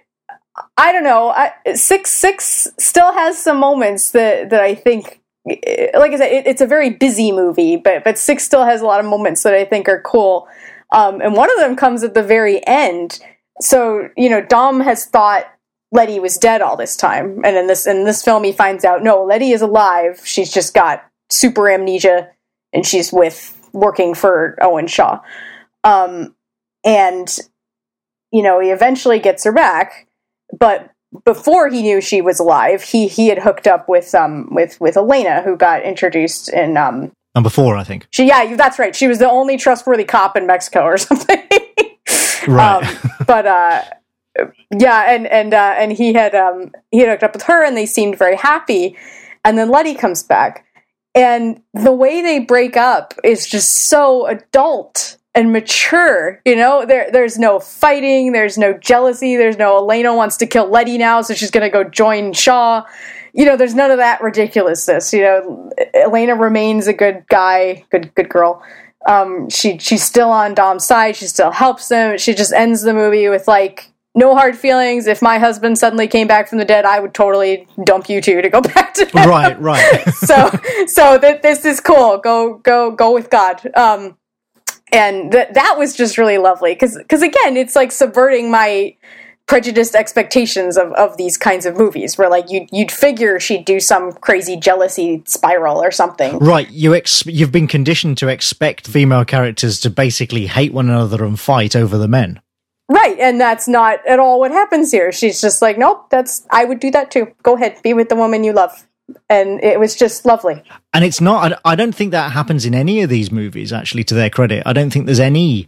I don't know. I, six six still has some moments that, that I think, like I said, it, it's a very busy movie, but but six still has a lot of moments that I think are cool. Um, and one of them comes at the very end. So you know, Dom has thought Letty was dead all this time, and in this in this film, he finds out no, Letty is alive. She's just got super amnesia, and she's with. working for Owen Shaw. Um, and, you know, he eventually gets her back, but before he knew she was alive, he, he had hooked up with, um, with, with Elena, who got introduced in, um, number four, I think. She, yeah, that's right. She was the only trustworthy cop in Mexico or something. Right. Um, but, uh, yeah, and, and, uh, and he had, um, he had hooked up with her and they seemed very happy. And then Letty comes back. And the way they break up is just so adult and mature, you know? There, there's no fighting, there's no jealousy, there's no Elena wants to kill Letty now, so she's going to go join Shaw. You know, there's none of that ridiculousness, you know? Elena remains a good guy, good good girl. Um, she she's still on Dom's side, she still helps him. She just ends the movie with, like, no hard feelings. If my husband suddenly came back from the dead, I would totally dump you two to go back to him. Right, right. so, so that this is cool. Go, go, go with God. Um, and that that was just really lovely because, because again, it's like subverting my prejudiced expectations of, of these kinds of movies, where like you you'd figure she'd do some crazy jealousy spiral or something. Right. You ex- you've been conditioned to expect female characters to basically hate one another and fight over the men. Right, and that's not at all what happens here. She's just like, nope, that's I would do that too. Go ahead, be with the woman you love. And it was just lovely. And it's not, I don't think that happens in any of these movies, actually, to their credit. I don't think there's any,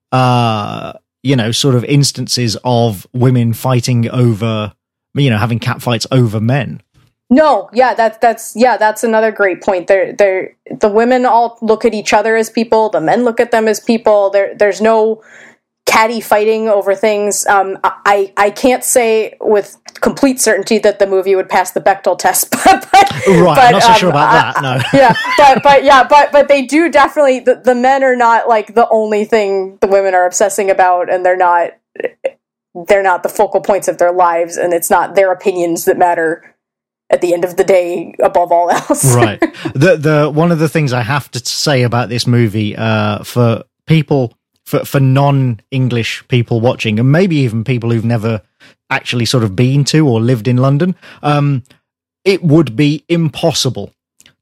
uh, you know, sort of instances of women fighting over, you know, having catfights over men. No, yeah, that's, that's, yeah, that's another great point. They're, they're, the women all look at each other as people, the men look at them as people. There, there's no catty fighting over things. Um, I, I can't say with complete certainty that the movie would pass the Bechdel test, but, but right, but, I'm not so um, sure about that. No, yeah, but but yeah, but but they do definitely. The, the men are not like the only thing the women are obsessing about, and they're not they're not the focal points of their lives, and it's not their opinions that matter at the end of the day above all else. Right. The the one of the things I have to say about this movie, uh, for people. For, for non-English people watching, and maybe even people who've never actually sort of been to or lived in London, um, it would be impossible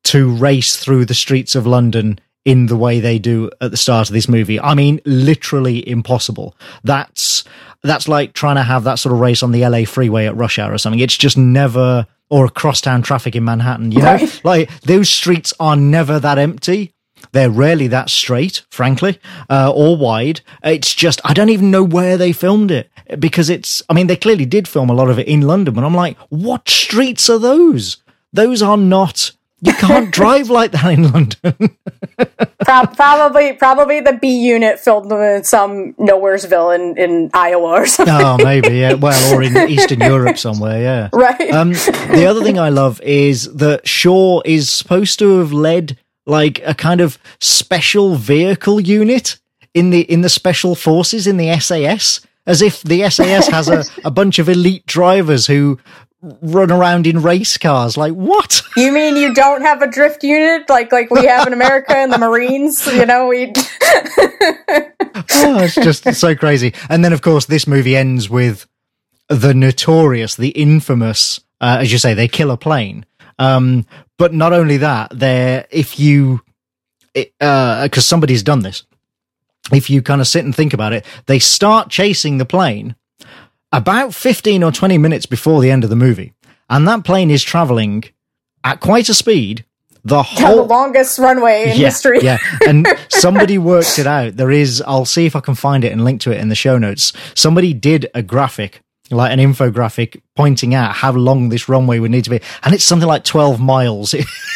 to race through the streets of London in the way they do at the start of this movie. I mean, literally impossible. That's that's like trying to have that sort of race on the L A freeway at rush hour or something. It's just never, or crosstown traffic in Manhattan, you know? Right. Like, those streets are never that empty. They're rarely that straight, frankly, uh, or wide. It's just, I don't even know where they filmed it, because it's, I mean, they clearly did film a lot of it in London, but I'm like, what streets are those? Those are not, you can't drive like that in London. Pro- probably, probably the B unit filmed them in some Nowheresville in, in Iowa or something. Oh, maybe, yeah. Well, or in Eastern Europe somewhere, yeah. Right. Um, the other thing I love is that Shaw is supposed to have led like a kind of special vehicle unit in the in the special forces in the S A S, as if the S A S has a, a bunch of elite drivers who run around in race cars. Like, what? You mean you don't have a drift unit like like we have in America in the Marines? You know, we. Oh, it's just so crazy. And then, of course, this movie ends with the notorious, the infamous, uh, as you say, they kill a plane. Um, but not only that, they're, if you, uh, cause somebody's done this, if you kind of sit and think about it, they start chasing the plane about fifteen or twenty minutes before the end of the movie. And that plane is traveling at quite a speed. The whole, the longest runway in yeah, history. Yeah. And somebody worked it out. There is, I'll see if I can find it and link to it in the show notes. Somebody did a graphic, like an infographic, pointing out how long this runway would need to be, and it's something like twelve miles.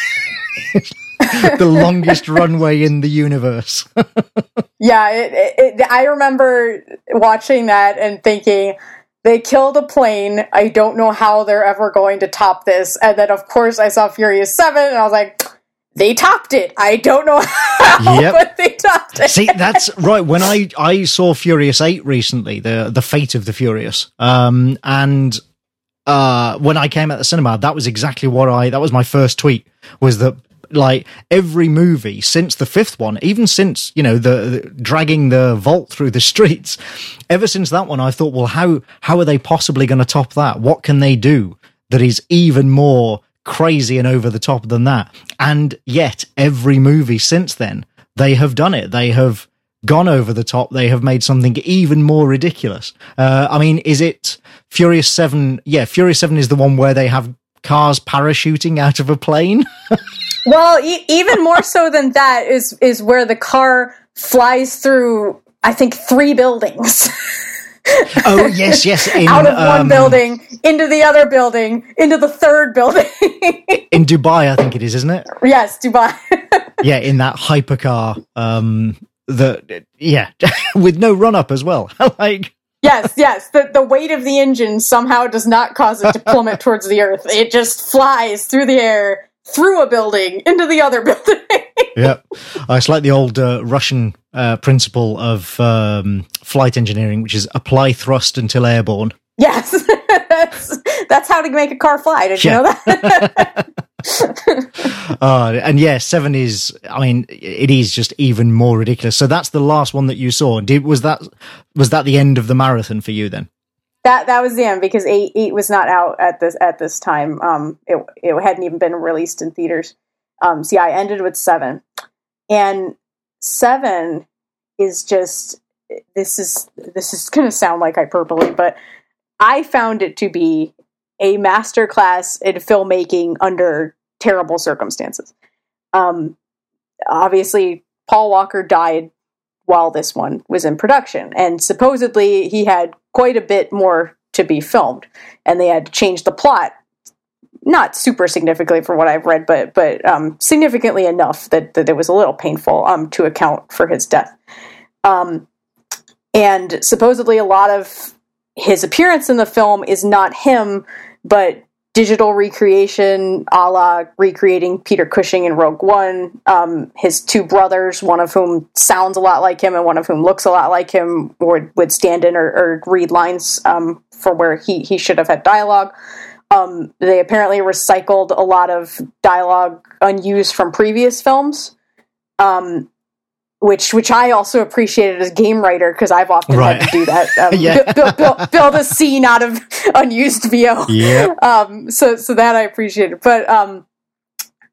The longest runway in the universe. Yeah, it, it, it, I remember watching that and thinking, they killed a plane. I don't know how they're ever going to top this. And then, of course, I saw Furious seven, and I was like, they topped it. I don't know how, yep. but they topped it. See, that's right. When I, I saw Furious eight recently, the the Fate of the Furious, um, and uh, when I came at the cinema, that was exactly what I, that was my first tweet, was that, like, every movie since the fifth one, even since, you know, the, the dragging the vault through the streets, ever since that one, I thought, well, how how are they possibly going to top that? What can they do that is even more crazy and over the top than that? And yet, every movie since then, they have done it. They have gone over the top. They have made something even more ridiculous. Uh, I mean, is it Furious seven? Yeah, Furious seven is the one where they have cars parachuting out of a plane. Well, e- even more so than that is is where the car flies through, I think, three buildings. Oh, yes, yes. In, out of one um, building, into the other building, into the third building. in Dubai, I think it is, isn't it? Yes, Dubai. Yeah, in that hypercar, um, the, yeah, with no run-up as well. Like... Yes, yes. The the weight of the engine somehow does not cause it to plummet towards the earth. It just flies through the air, through a building, into the other building. Yeah. Uh, it's like the old uh, Russian uh, principle of um, flight engineering, which is apply thrust until airborne. Yes. that's, that's how to make a car fly. Did yeah. you know that? uh, and yeah, seven is, I mean, it is just even more ridiculous. So that's the last one that you saw. Did, was that, was that the end of the marathon for you then? That that was the end, because eight eight was not out at this at this time. Um, it it hadn't even been released in theaters. Um, so yeah, I ended with seven, and seven is just, this is this is going to sound like hyperbole, but I found it to be a masterclass in filmmaking under terrible circumstances. Um, obviously, Paul Walker died while this one was in production, and supposedly he had quite a bit more to be filmed, and they had to change the plot, not super significantly for what I've read, but but um, significantly enough that, that it was a little painful um, to account for his death. Um, and supposedly a lot of his appearance in the film is not him, but digital recreation, a la recreating Peter Cushing in Rogue One. Um, his two brothers, one of whom sounds a lot like him and one of whom looks a lot like him, would, would stand in or, or read lines um, for where he, he should have had dialogue. Um, they apparently recycled a lot of dialogue unused from previous films, um, which which I also appreciated as game writer, because I've often right. had to do that. Um, yeah. build, build, build a scene out of unused V O. Yep. Um, so so that I appreciated. But um,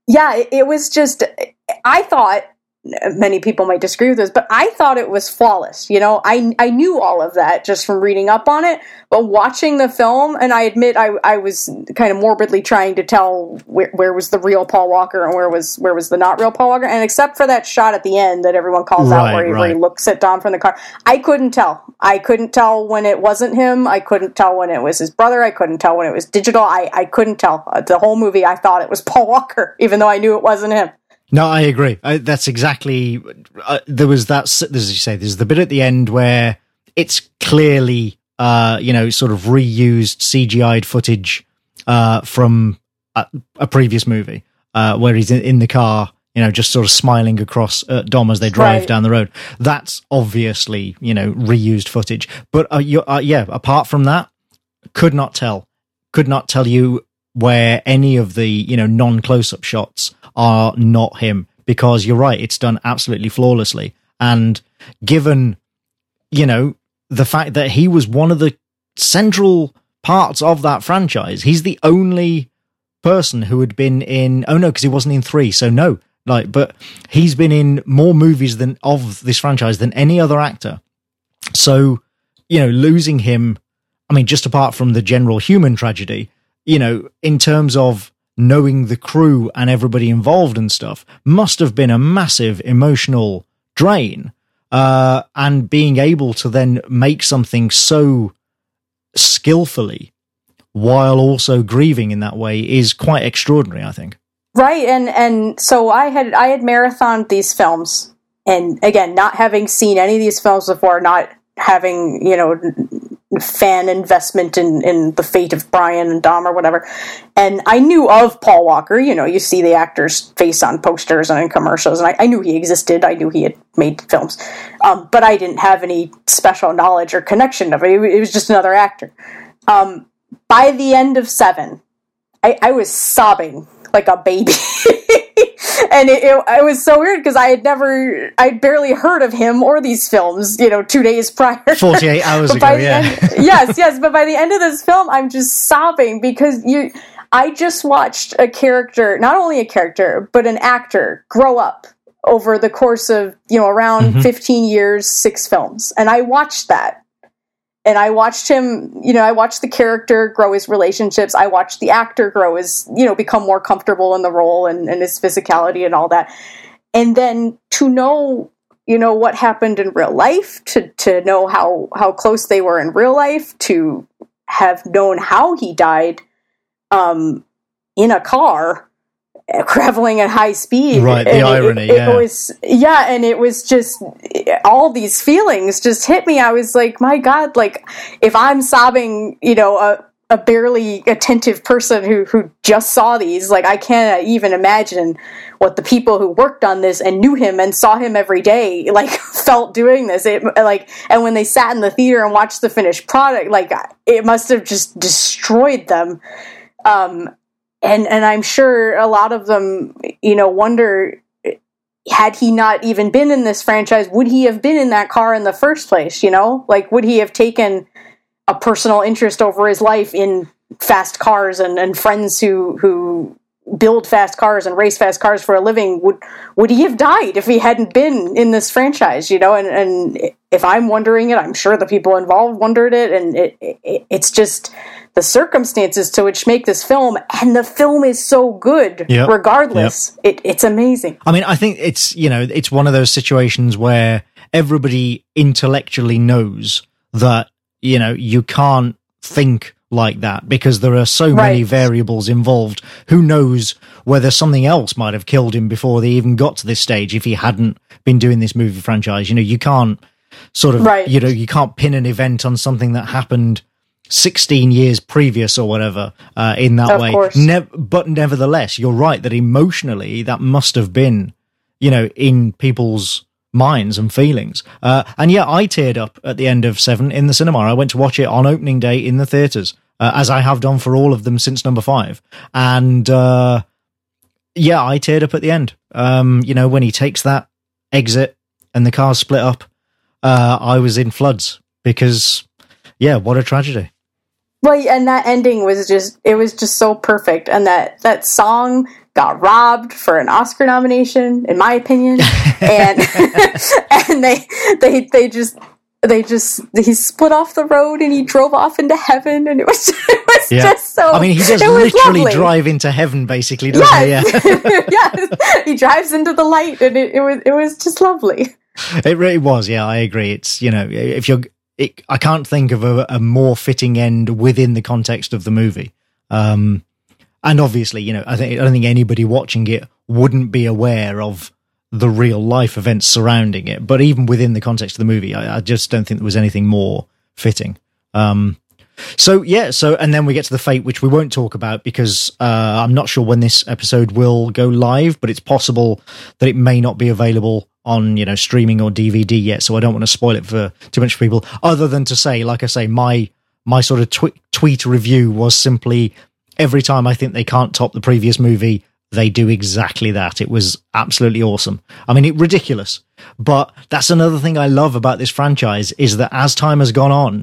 Yeah, it, it was just, I thought, many people might disagree with this, but I thought it was flawless. You know, I I knew all of that just from reading up on it, but watching the film, and I admit I I was kind of morbidly trying to tell where, where was the real Paul Walker and where was where was the not real Paul Walker, and except for that shot at the end that everyone calls right, out where he, right. where he looks at Dom from the car, I couldn't tell. I couldn't tell when it wasn't him. I couldn't tell when it was his brother. I couldn't tell when it was digital. I, I couldn't tell. Uh, the whole movie, I thought it was Paul Walker, even though I knew it wasn't him. No, I agree. I, that's exactly. Uh, there was that, as you say, there's the bit at the end where it's clearly, uh, you know, sort of reused C G I'd footage uh, from a, a previous movie uh, where he's in, in the car, you know, just sort of smiling across at Dom as they drive right. down the road. That's obviously, you know, reused footage. But uh, you, uh, yeah, apart from that, could not tell. Could not tell you where any of the, you know, non-close-up shots are not him, because you're right, it's done absolutely flawlessly. And given, you know, the fact that he was one of the central parts of that franchise, he's the only person who had been in, oh no, because he wasn't in three, so no, like, but he's been in more movies than of this franchise than any other actor. So, you know, losing him, I mean, just apart from the general human tragedy, you know, in terms of knowing the crew and everybody involved and stuff, must have been a massive emotional drain. Uh, and being able to then make something so skillfully while also grieving in that way is quite extraordinary, I think. Right, and and so I had I had marathoned these films, and again, not having seen any of these films before, not having, you know, fan investment in, in the fate of Brian and Dom or whatever. And I knew of Paul Walker. You know, you see the actor's face on posters and in commercials, and I, I knew he existed. I knew he had made films. Um, but I didn't have any special knowledge or connection of it. It, it was just another actor. Um, by the end of Seven, I, I was sobbing like a baby. And it, it, it was so weird because I had never, I'd barely heard of him or these films, you know, two days prior. forty-eight hours ago, yeah. End, yes, yes, but by the end of this film, I'm just sobbing because you, I just watched a character, not only a character, but an actor grow up over the course of, you know, around mm-hmm. fifteen years, six films. And I watched that. And I watched him, you know, I watched the character grow his relationships. I watched the actor grow his, you know, become more comfortable in the role and, and his physicality and all that. And then to know, you know, what happened in real life, to, to know how, how close they were in real life, to have known how he died um, in a car, traveling at high speed. Right, the and irony, it, it, yeah. It was, yeah, and it was just, all these feelings just hit me. I was like, my God, like, if I'm sobbing, you know, a, a barely attentive person who, who just saw these, like, I can't even imagine what the people who worked on this and knew him and saw him every day, like, felt doing this. It, like, and when they sat in the theater and watched the finished product, like, it must have just destroyed them. Um, And and I'm sure a lot of them, you know, wonder, had he not even been in this franchise, would he have been in that car in the first place, you know? Like, would he have taken a personal interest over his life in fast cars and, and friends who who build fast cars and race fast cars for a living? Would would he have died if he hadn't been in this franchise, you know? And, and if I'm wondering it, I'm sure the people involved wondered it, and it, it it's just the circumstances to which make this film, and the film is so good yep. regardless. Yep. It, it's amazing. I mean, I think it's, you know, it's one of those situations where everybody intellectually knows that, you know, you can't think like that because there are so right. many variables involved. Who knows whether something else might have killed him before they even got to this stage if he hadn't been doing this movie franchise. You know, you can't sort of, right. you know, you can't pin an event on something that happened sixteen years previous or whatever uh, in that of way. Course. Ne- but nevertheless, you're right that emotionally that must have been, you know, in people's minds and feelings. Uh, and yeah, I teared up at the end of Seven in the cinema. I went to watch it on opening day in the theatres, uh, as I have done for all of them since number five. And uh, yeah, I teared up at the end. Um, you know, when he takes that exit and the cars split up, uh, I was in floods because, yeah, what a tragedy. Well, and that ending was just, it was just so perfect. And that, that song got robbed for an Oscar nomination, in my opinion, and and they they they just they just he split off the road and he drove off into heaven, and it was it was yeah. just so. I mean, he does literally drive into heaven, basically, doesn't yes. he? Yeah, yes, he drives into the light, and it, it was it was just lovely. It really was. Yeah, I agree. It's, you know, if you're, it, I can't think of a, a more fitting end within the context of the movie. Um, and obviously, you know, I think I don't think anybody watching it wouldn't be aware of the real life events surrounding it. But even within the context of the movie, I, I just don't think there was anything more fitting. Um, so yeah, so and then we get to the fate, which we won't talk about because uh, I'm not sure when this episode will go live, but it's possible that it may not be available on, you know, streaming or D V D yet. So I don't want to spoil it for too much for people. Other than to say, like I say, my my sort of tw- tweet review was simply every time I think they can't top the previous movie, they do exactly that. It was absolutely awesome. I mean, it ridiculous, but that's another thing I love about this franchise is that as time has gone on,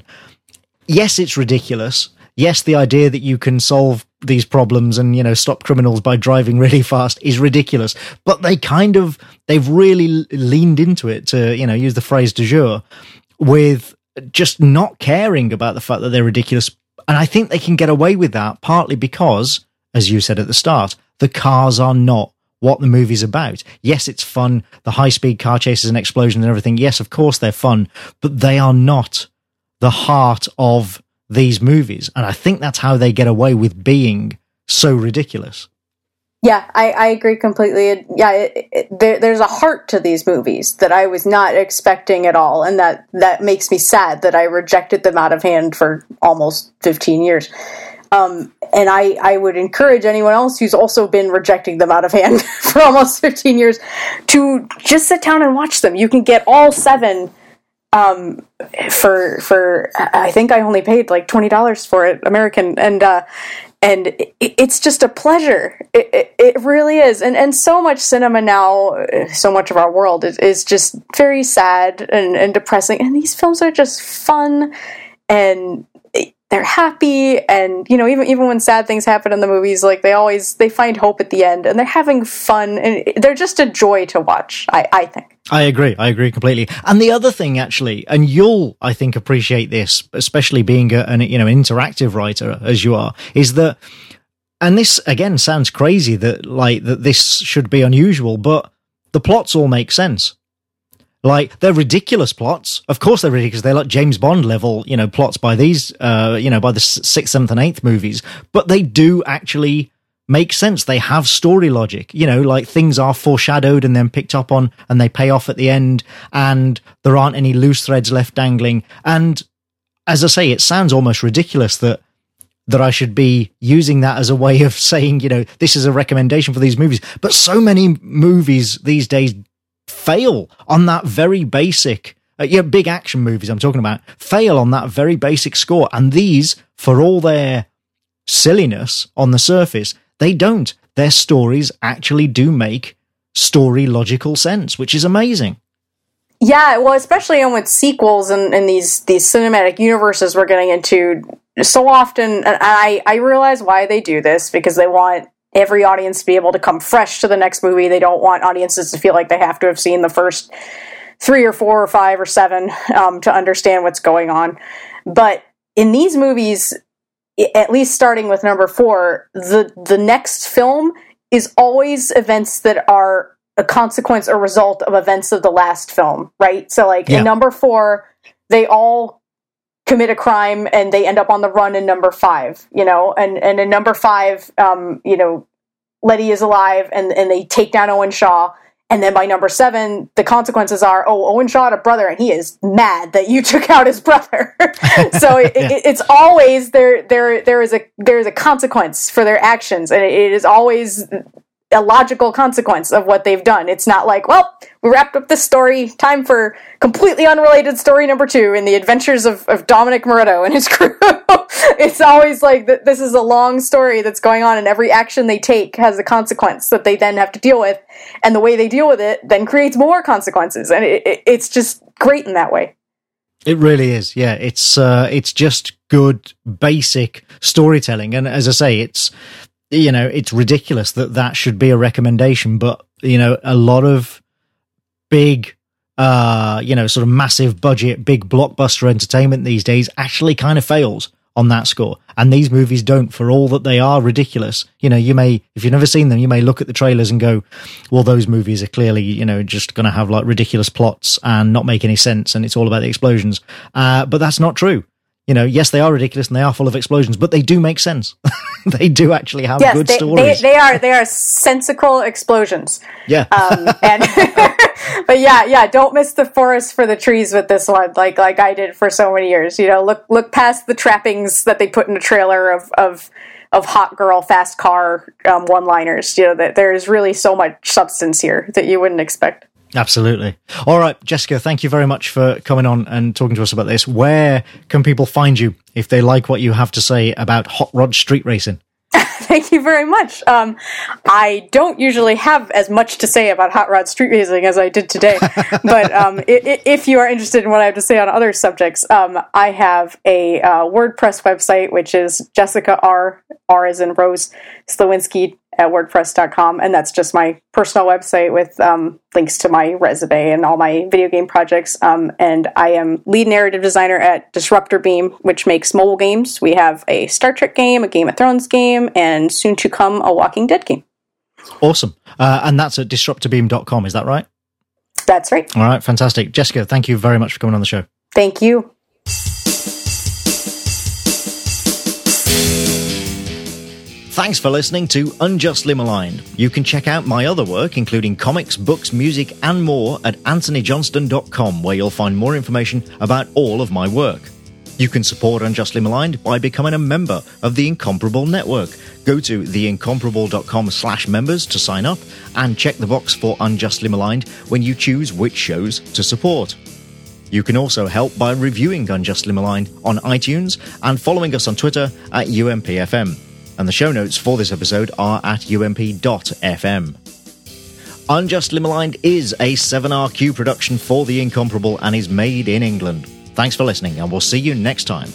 yes, it's ridiculous. Yes, the idea that you can solve these problems and, you know, stop criminals by driving really fast is ridiculous, but they kind of, they've really leaned into it, to, you know, use the phrase du jour, with just not caring about the fact that they're ridiculous. And I think they can get away with that partly because, as you said at the start, the cars are not what the movie's about. Yes, it's fun. The high-speed car chases and explosions and everything. Yes, of course they're fun, but they are not the heart of these movies. And I think that's how they get away with being so ridiculous. Yeah, I, I agree completely. It, yeah, it, it, there, there's a heart to these movies that I was not expecting at all, and that, that makes me sad that I rejected them out of hand for almost fifteen years. Um, and I, I would encourage anyone else who's also been rejecting them out of hand for almost fifteen years to just sit down and watch them. You can get all seven um, for, for, I think I only paid like twenty dollars for it, American, and, uh, and it, it's just a pleasure. It, it, it really is. And, and so much cinema now, so much of our world is, is just very sad and, and depressing. And these films are just fun and they're happy, and, you know, even even when sad things happen in the movies, like, they always, they find hope at the end, and they're having fun, and they're just a joy to watch, I, I think. I agree. I agree completely. And the other thing, actually, and you'll, I think, appreciate this, especially being a, an, you know, an interactive writer as you are, is that, and this, again, sounds crazy that, like, that this should be unusual, but the plots all make sense. Like, they're ridiculous plots. Of course they're ridiculous. They're like James Bond level, you know, plots by these, uh, you know, by the sixth, seventh, and eighth movies. But they do actually make sense. They have story logic. You know, like, things are foreshadowed and then picked up on, and they pay off at the end, and there aren't any loose threads left dangling. And as I say, it sounds almost ridiculous that that I should be using that as a way of saying, you know, this is a recommendation for these movies. But so many movies these days fail on that very basic, uh, yeah, big action movies I'm talking about, fail on that very basic score. And these, for all their silliness on the surface, they don't. Their stories actually do make story logical sense, which is amazing. Yeah, well, especially on with sequels and, and these, these cinematic universes we're getting into so often. And I, I realize why they do this, because they want every audience to be able to come fresh to the next movie. They don't want audiences to feel like they have to have seen the first three or four or five or seven um, to understand what's going on. But in these movies, at least starting with number four, the, the next film is always events that are a consequence or result of events of the last film, right? So, like, yeah. In number four, they all commit a crime and they end up on the run in number five, you know, and, and in number five, um, you know, Letty is alive and, and they take down Owen Shaw. And then by number seven, the consequences are, oh, Owen Shaw had a brother and he is mad that you took out his brother. So it, yeah. it, it's always there, there, there is a, there is a consequence for their actions. And it, it is always a logical consequence of what they've done. It's not like, well, we wrapped up this story, time for completely unrelated story number two in the adventures of, of Dominic Moretto and his crew. It's always like, th- this is a long story that's going on, and every action they take has a consequence that they then have to deal with, and the way they deal with it then creates more consequences, and it, it, it's just great in that way. It really is, yeah. It's uh, it's just good, basic storytelling, and as I say, it's you know, it's ridiculous that that should be a recommendation. But, you know, a lot of big, uh, you know, sort of massive budget, big blockbuster entertainment these days actually kind of fails on that score. And these movies don't, for all that they are ridiculous. You know, you may, if you've never seen them, you may look at the trailers and go, well, those movies are clearly, you know, just going to have like ridiculous plots and not make any sense. And it's all about the explosions. Uh, but that's not true. You know, yes, they are ridiculous and they are full of explosions, but they do make sense. They do actually have yes, good they, stories. They, they are they are sensical explosions. Yeah. Um, and but yeah, yeah, don't miss the forest for the trees with this one, like like I did for so many years. You know, look look past the trappings that they put in a trailer of of of hot girl, fast car um, one-liners. You know, that there's really so much substance here that you wouldn't expect. Absolutely. All right, Jessica, thank you very much for coming on and talking to us about this. Where can people find you if they like what you have to say about hot rod street racing? Thank you very much. Um, I don't usually have as much to say about hot rod street racing as I did today, but um, if, if you are interested in what I have to say on other subjects, um, I have a uh, WordPress website, which is Jessica R, R as in Rose, Slowinski at WordPress dot com, and that's just my personal website with um, links to my resume and all my video game projects. Um, and I am lead narrative designer at Disruptor Beam, which makes mobile games. We have a Star Trek game, a Game of Thrones game, and soon to come a Walking Dead game. Awesome. Uh, and that's at disruptor beam dot com, is that right? That's right. All right, fantastic. Jessica, thank you very much for coming on the show. Thank you. Thanks for listening to Unjustly Maligned. You can check out my other work, including comics, books, music, and more at anthony johnston dot com, where you'll find more information about all of my work. You can support Unjustly Maligned by becoming a member of the Incomparable Network. Go to theincomparable.com slash members to sign up and check the box for Unjustly Maligned when you choose which shows to support. You can also help by reviewing Unjustly Maligned on iTunes and following us on Twitter at U M P F M. And the show notes for this episode are at U M P dot F M. Unjustly Maligned is a seven R Q production for The Incomparable and is made in England. Thanks for listening, and we'll see you next time.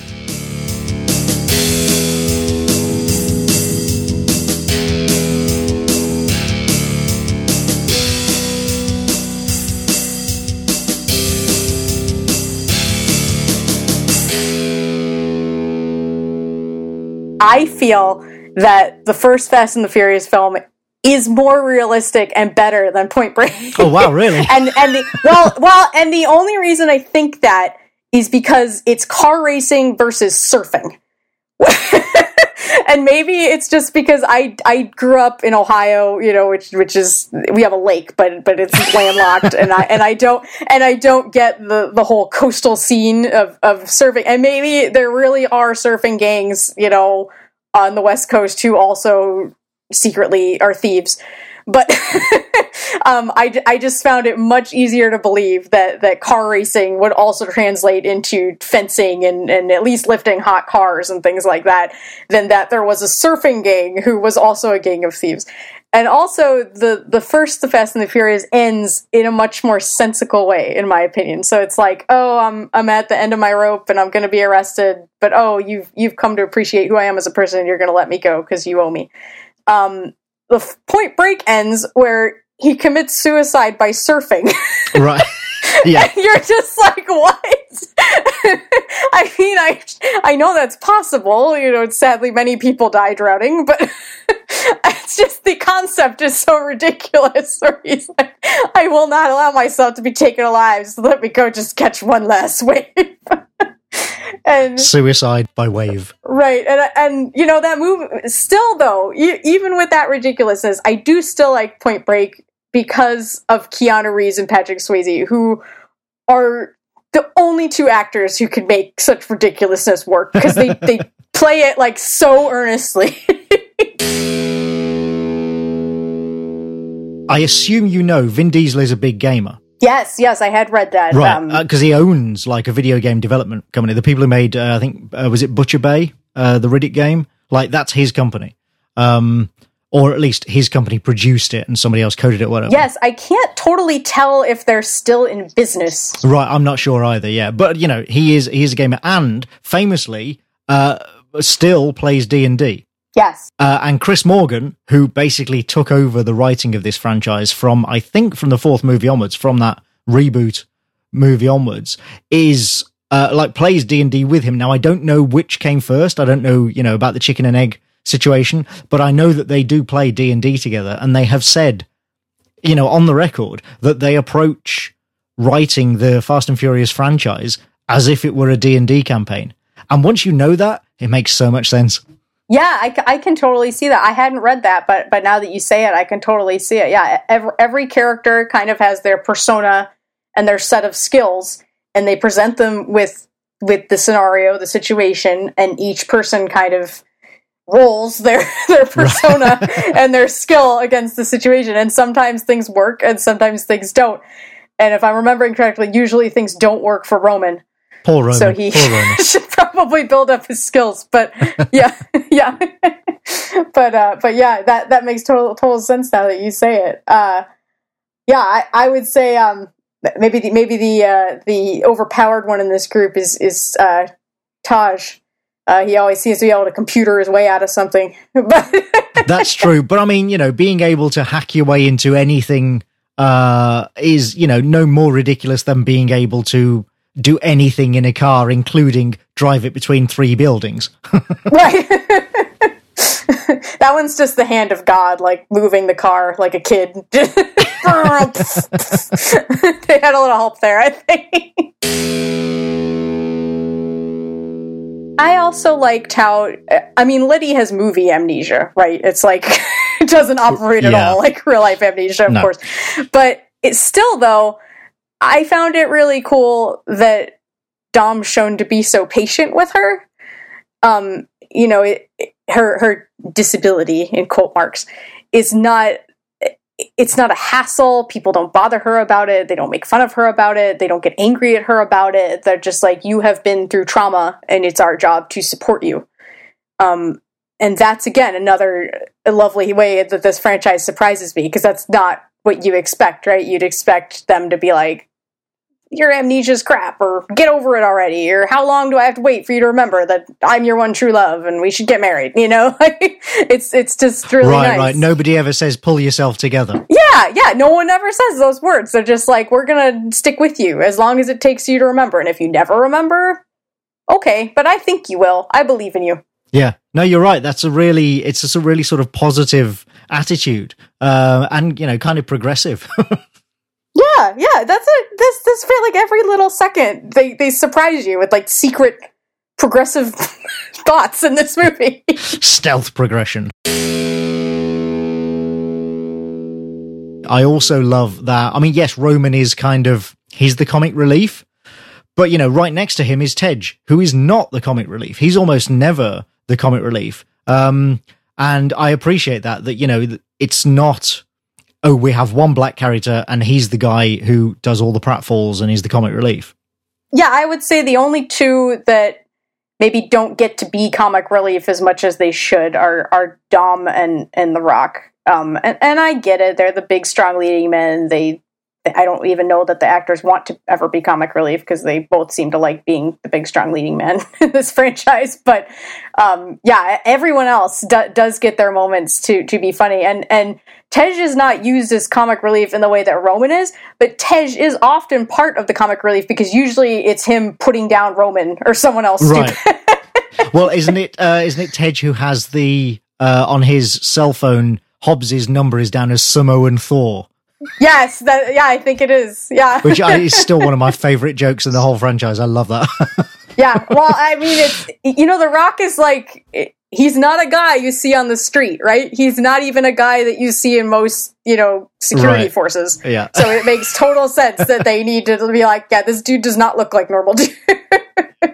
I feel that the first Fast and the Furious film is more realistic and better than Point Break. Oh wow, really? and and the, well, well, and the only reason I think that is because it's car racing versus surfing. And maybe it's just because I I grew up in Ohio, you know, which which is we have a lake, but but it's landlocked, and I and I don't and I don't get the, the whole coastal scene of, of surfing. And maybe there really are surfing gangs, you know, on the West Coast who also secretly are thieves. But um, I, I just found it much easier to believe that, that car racing would also translate into fencing and, and at least lifting hot cars and things like that, than that there was a surfing gang who was also a gang of thieves. And also, the, the first The Fast and the Furious ends in a much more sensical way, in my opinion. So it's like, oh, I'm I'm at the end of my rope and I'm going to be arrested, but oh, you've you've come to appreciate who I am as a person and you're going to let me go because you owe me. Um, the Point Break ends where he commits suicide by surfing. Right. Yeah. And you're just like, what? I mean, I I know that's possible. You know, sadly, many people die drowning, but it's just the concept is so ridiculous. Where he's like, I will not allow myself to be taken alive, so let me go just catch one last wave. And suicide by wave. Right. And, and you know, that movie, still though, you, even with that ridiculousness, I do still like Point Break because of Keanu Reeves and Patrick Swayze, who are the only two actors who can make such ridiculousness work, because they, they play it like so earnestly. I assume you know Vin Diesel is a big gamer. Yes, yes, I had read that. Right, because um, uh, he owns like a video game development company. The people who made, uh, I think, uh, was it Butcher Bay, uh, the Riddick game? Like, that's his company. Um, or at least his company produced it and somebody else coded it, whatever. Yes, I can't totally tell if they're still in business. Right, I'm not sure either, yeah. But, you know, he is he is a gamer and famously uh, still plays D and D. Yes. Uh, and Chris Morgan, who basically took over the writing of this franchise from, I think, from the fourth movie onwards, from that reboot movie onwards, is uh, like plays D and D with him. Now, I don't know which came first. I don't know, you know, about the chicken and egg situation, but I know that they do play D and D together, and they have said, you know, on the record that they approach writing the Fast and Furious franchise as if it were a D and D campaign. And once you know that, it makes so much sense. Yeah, I, I can totally see that. I hadn't read that, but but now that you say it, I can totally see it. Yeah, every, every character kind of has their persona and their set of skills, and they present them with with the scenario, the situation, and each person kind of rolls their, their persona and their skill against the situation. And sometimes things work, and sometimes things don't. And if I'm remembering correctly, usually things don't work for Roman. Poor Roman. So he Poor Roman. should probably build up his skills. But yeah, yeah. but uh, but yeah, that, that makes total total sense now that you say it. Uh, yeah, I, I would say um, maybe the maybe the uh, the overpowered one in this group is is uh, Taj. Uh, he always seems to be able to computer his way out of something. That's true. But I mean, you know, being able to hack your way into anything uh, is, you know, no more ridiculous than being able to do anything in a car, including drive it between three buildings. Right. That one's just the hand of God, like moving the car like a kid. They had a little help there, I think. I also liked how, I mean, Liddy has movie amnesia, right? It's like, it doesn't operate at Yeah. all like real life amnesia, of No. course. But it's still, though, I found it really cool that Dom's shown to be so patient with her. Um, you know, it, her her disability, in quote marks, is not, it's not a hassle. People don't bother her about it. They don't make fun of her about it. They don't get angry at her about it. They're just like, you have been through trauma, and it's our job to support you. Um, and that's, again, another lovely way that this franchise surprises me, because that's not what you expect, right? You'd expect them to be like, your amnesia's crap, or get over it already, or how long do I have to wait for you to remember that I'm your one true love and we should get married, you know? it's it's just really right, nice. right. Nobody ever says pull yourself together. Yeah, yeah, no one ever says those words. They're just like, we're gonna stick with you as long as it takes you to remember, and if you never remember, okay, but I think you will. I believe in you. Yeah, no, you're right. That's a really, it's just a really sort of positive attitude, uh, and, you know, kind of progressive. Yeah, yeah, that's it. This this feel like every little second they they surprise you with like secret progressive thoughts in this movie. Stealth progression. I also love that. I mean, yes, Roman is kind of, he's the comic relief, but, you know, right next to him is Tej, who is not the comic relief. He's almost never the comic relief. Um, and I appreciate that, that, you know, it's not, oh, we have one black character and he's the guy who does all the pratfalls and he's the comic relief. Yeah, I would say the only two that maybe don't get to be comic relief as much as they should are are Dom and, and The Rock. Um, and, and I get it. They're the big, strong leading men. They, I don't even know that the actors want to ever be comic relief, because they both seem to like being the big, strong leading men in this franchise. But um, yeah, everyone else do, does get their moments to to be funny. And and Tej is not used as comic relief in the way that Roman is, but Tej is often part of the comic relief, because usually it's him putting down Roman or someone else. Right. Well, isn't it? Uh, isn't it Tej who has the uh, on his cell phone? Hobbs's number is down as Samoan Thor. Yes, that, yeah, I think it is. Yeah, Which is still one of my favorite jokes in the whole franchise. I love that. Yeah, well, I mean, it's, you know, The Rock is like, he's not a guy you see on the street, right? He's not even a guy that you see in most, you know, security Right. forces. Yeah. So it makes total sense that they need to be like, yeah, this dude does not look like normal dude.